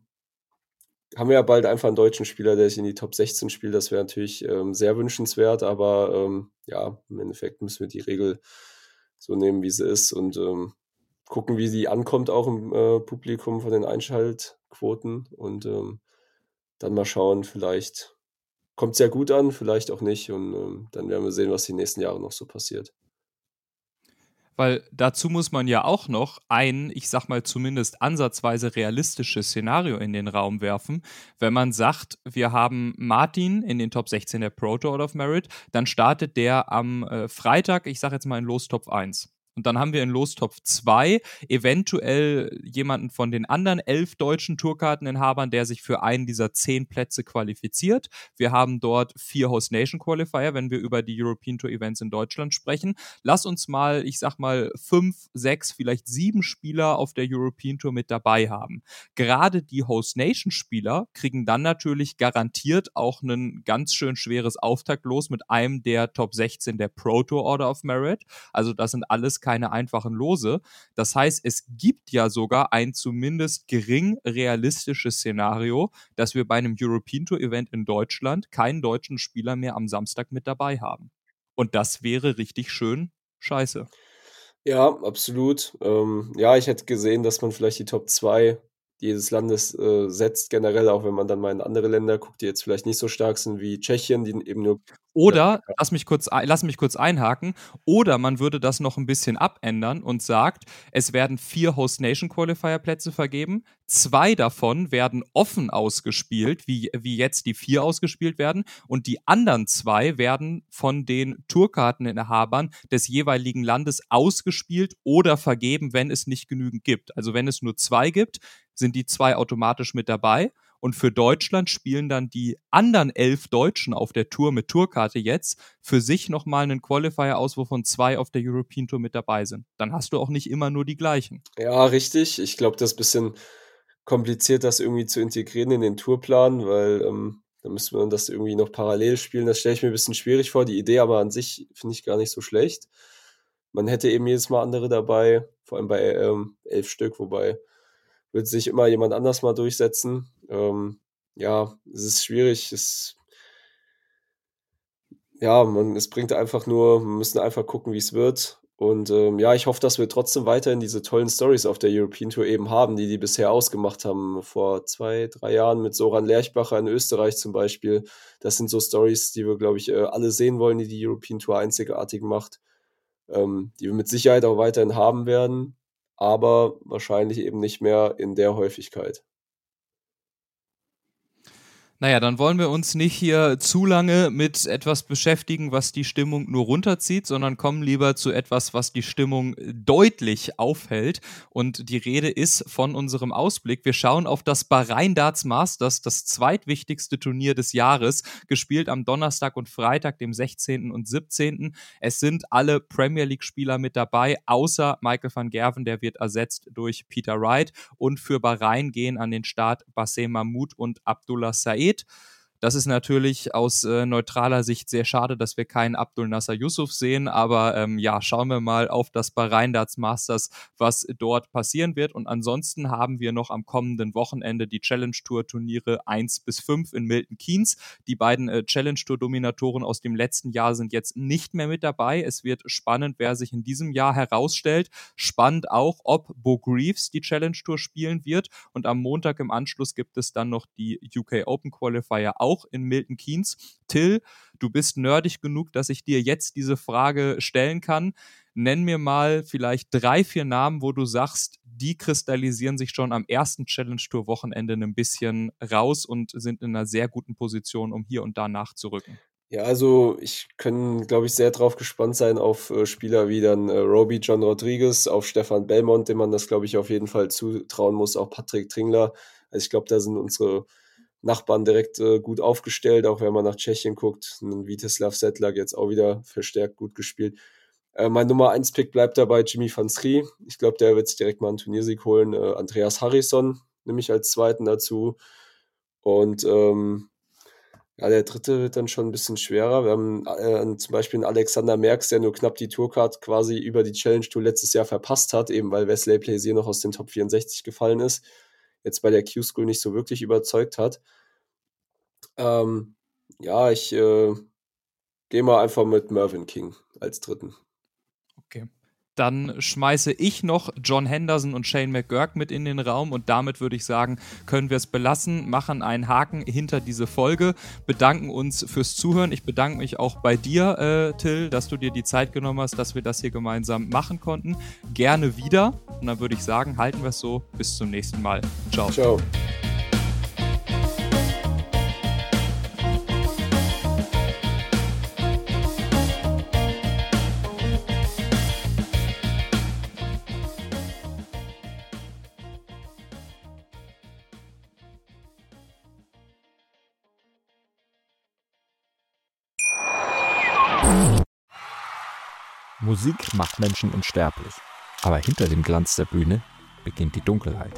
haben wir ja bald einfach einen deutschen Spieler, der sich in die Top 16 spielt. Das wäre natürlich sehr wünschenswert, aber ja, im Endeffekt müssen wir die Regel so nehmen, wie sie ist und gucken, wie sie ankommt auch im Publikum von den Einschaltquoten und dann mal schauen, vielleicht kommt es ja gut an, vielleicht auch nicht und dann werden wir sehen, was die nächsten Jahre noch so passiert. Weil dazu muss man ja auch noch ein, ich sag mal zumindest ansatzweise realistisches Szenario in den Raum werfen. Wenn man sagt, wir haben Martin in den Top 16 der Pro Tour Order of Merit, dann startet der am Freitag, ich sag jetzt mal in Lostopf 1. Und dann haben wir in Lostopf 2 eventuell jemanden von den anderen 11 deutschen Tourkarteninhabern, der sich für einen dieser 10 Plätze qualifiziert. Wir haben dort 4 Host Nation Qualifier, wenn wir über die European Tour Events in Deutschland sprechen. Lass uns mal, ich sag mal, 5, 6, vielleicht 7 Spieler auf der European Tour mit dabei haben. Gerade die Host Nation Spieler kriegen dann natürlich garantiert auch ein ganz schön schweres Auftaktlos mit einem der Top 16 der Pro Tour Order of Merit. Also das sind alles keine einfachen Lose. Das heißt, es gibt ja sogar ein zumindest gering realistisches Szenario, dass wir bei einem European Tour Event in Deutschland keinen deutschen Spieler mehr am Samstag mit dabei haben. Und das wäre richtig schön scheiße. Ja, absolut. Ja, ich hätte gesehen, dass man vielleicht die Top 2 jedes Landes setzt, generell, auch wenn man dann mal in andere Länder guckt, die jetzt vielleicht nicht so stark sind wie Tschechien, die eben nur. Oder, lass mich kurz einhaken, oder man würde das noch ein bisschen abändern und sagt, es werden 4 Host Nation Qualifier Plätze vergeben, 2 davon werden offen ausgespielt, wie jetzt die 4 ausgespielt werden, und die anderen 2 werden von den Tourkarteninhabern des jeweiligen Landes ausgespielt oder vergeben, wenn es nicht genügend gibt. Also wenn es nur 2 gibt, sind die 2 automatisch mit dabei. Und für Deutschland spielen dann die anderen 11 Deutschen auf der Tour mit Tourkarte jetzt für sich nochmal einen Qualifier aus, wovon 2 auf der European Tour mit dabei sind. Dann hast du auch nicht immer nur die gleichen. Ja, richtig. Ich glaube, das ist ein bisschen kompliziert, das irgendwie zu integrieren in den Tourplan, weil da müsste man das irgendwie noch parallel spielen. Das stelle ich mir ein bisschen schwierig vor. Die Idee aber an sich finde ich gar nicht so schlecht. Man hätte eben jedes Mal andere dabei, vor allem bei 11 Stück, wobei wird sich immer jemand anders mal durchsetzen. Ja, es ist schwierig. Es bringt einfach nur, wir müssen einfach gucken, wie es wird. Und ich hoffe, dass wir trotzdem weiterhin diese tollen Stories auf der European Tour eben haben, die bisher ausgemacht haben. Vor 2-3 Jahren mit Soran Lerchbacher in Österreich zum Beispiel. Das sind so Stories, die wir, glaube ich, alle sehen wollen, die European Tour einzigartig macht. Die wir mit Sicherheit auch weiterhin haben werden, aber wahrscheinlich eben nicht mehr in der Häufigkeit. Naja, dann wollen wir uns nicht hier zu lange mit etwas beschäftigen, was die Stimmung nur runterzieht, sondern kommen lieber zu etwas, was die Stimmung deutlich aufhält. Und die Rede ist von unserem Ausblick. Wir schauen auf das Bahrain Darts Masters, das zweitwichtigste Turnier des Jahres, gespielt am Donnerstag und Freitag, dem 16. und 17. Es sind alle Premier League-Spieler mit dabei, außer Michael van Gerwen, der wird ersetzt durch Peter Wright. Und für Bahrain gehen an den Start Bassem Mahmoud und Abdullah Saeed. Das ist natürlich aus neutraler Sicht sehr schade, dass wir keinen Abdul Nasser Yusuf sehen, aber schauen wir mal auf das Bahrain Darts Masters, was dort passieren wird. Und ansonsten haben wir noch am kommenden Wochenende die Challenge Tour Turniere 1-5 in Milton Keynes. Die beiden Challenge Tour Dominatoren aus dem letzten Jahr sind jetzt nicht mehr mit dabei. Es wird spannend, wer sich in diesem Jahr herausstellt. Spannend auch, ob Bo Greaves die Challenge Tour spielen wird. Und am Montag im Anschluss gibt es dann noch die UK Open Qualifier auch in Milton Keynes. Till, du bist nerdig genug, dass ich dir jetzt diese Frage stellen kann. Nenn mir mal vielleicht 3-4 Namen, wo du sagst, die kristallisieren sich schon am ersten Challenge-Tour-Wochenende ein bisschen raus und sind in einer sehr guten Position, um hier und da nachzurücken. Ja, also ich kann, glaube ich, sehr drauf gespannt sein auf Spieler wie dann Roby John Rodriguez, auf Stefan Belmont, dem man das, glaube ich, auf jeden Fall zutrauen muss, auch Patrick Tringler. Also ich glaube, da sind unsere Nachbarn direkt gut aufgestellt, auch wenn man nach Tschechien guckt. Vítězslav Sedlak jetzt auch wieder verstärkt gut gespielt. Mein Nummer 1 Pick bleibt dabei Jimmy van Schrie. Ich glaube, der wird sich direkt mal einen Turniersieg holen. Andreas Harrison nehme ich als zweiten dazu. Und der dritte wird dann schon ein bisschen schwerer. Wir haben zum Beispiel einen Alexander Merckx, der nur knapp die Tourcard quasi über die Challenge Tour letztes Jahr verpasst hat, eben weil Wesley Plaisir noch aus den Top 64 gefallen ist. Jetzt bei der Q-School nicht so wirklich überzeugt hat. Ich gehe mal einfach mit Mervyn King als dritten. Okay. Dann schmeiße ich noch John Henderson und Shane McGurk mit in den Raum und damit würde ich sagen, können wir es belassen, machen einen Haken hinter diese Folge, bedanken uns fürs Zuhören. Ich bedanke mich auch bei dir, Till, dass du dir die Zeit genommen hast, dass wir das hier gemeinsam machen konnten. Gerne wieder und dann würde ich sagen, halten wir es so. Bis zum nächsten Mal. Ciao. Ciao. Musik macht Menschen unsterblich. Aber hinter dem Glanz der Bühne beginnt die Dunkelheit.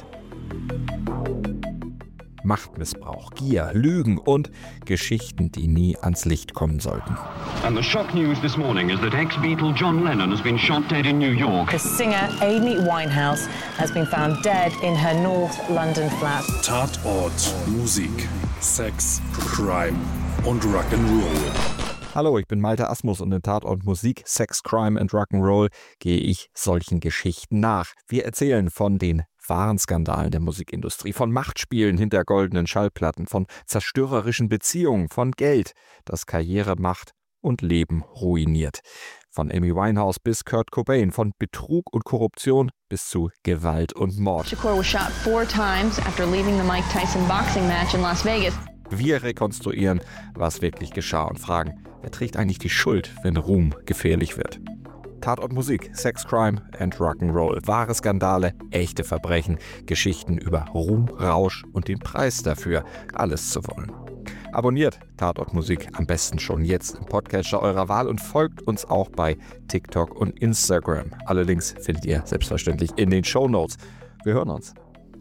Machtmissbrauch, Gier, Lügen und Geschichten, die nie ans Licht kommen sollten. And the shock news this morning is that ex-Beatle John Lennon has been shot dead in New York. The singer Amy Winehouse has been found dead in her North London flat. Tatort, Musik, Sex, Crime und Rock'n'Roll. Hallo, ich bin Malte Asmus und in Tatort Musik, Sex, Crime and Rock'n'Roll gehe ich solchen Geschichten nach. Wir erzählen von den wahren Skandalen der Musikindustrie, von Machtspielen hinter goldenen Schallplatten, von zerstörerischen Beziehungen, von Geld, das Karriere macht und Leben ruiniert. Von Amy Winehouse bis Kurt Cobain, von Betrug und Korruption bis zu Gewalt und Mord. Shakur was shot 4 times after leaving the Mike Tyson boxing match in Las Vegas. Wir rekonstruieren, was wirklich geschah und fragen, wer trägt eigentlich die Schuld, wenn Ruhm gefährlich wird? Tatort Musik, Sex, Crime and Rock'n'Roll. Wahre Skandale, echte Verbrechen, Geschichten über Ruhm, Rausch und den Preis dafür, alles zu wollen. Abonniert Tatort Musik am besten schon jetzt im Podcatcher eurer Wahl und folgt uns auch bei TikTok und Instagram. Alle Links findet ihr selbstverständlich in den Shownotes. Wir hören uns.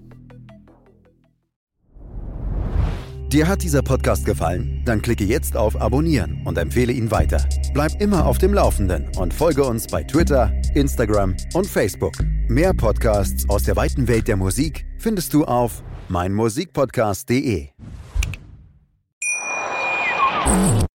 Dir hat dieser Podcast gefallen? Dann klicke jetzt auf Abonnieren und empfehle ihn weiter. Bleib immer auf dem Laufenden und folge uns bei Twitter, Instagram und Facebook. Mehr Podcasts aus der weiten Welt der Musik findest du auf meinmusikpodcast.de.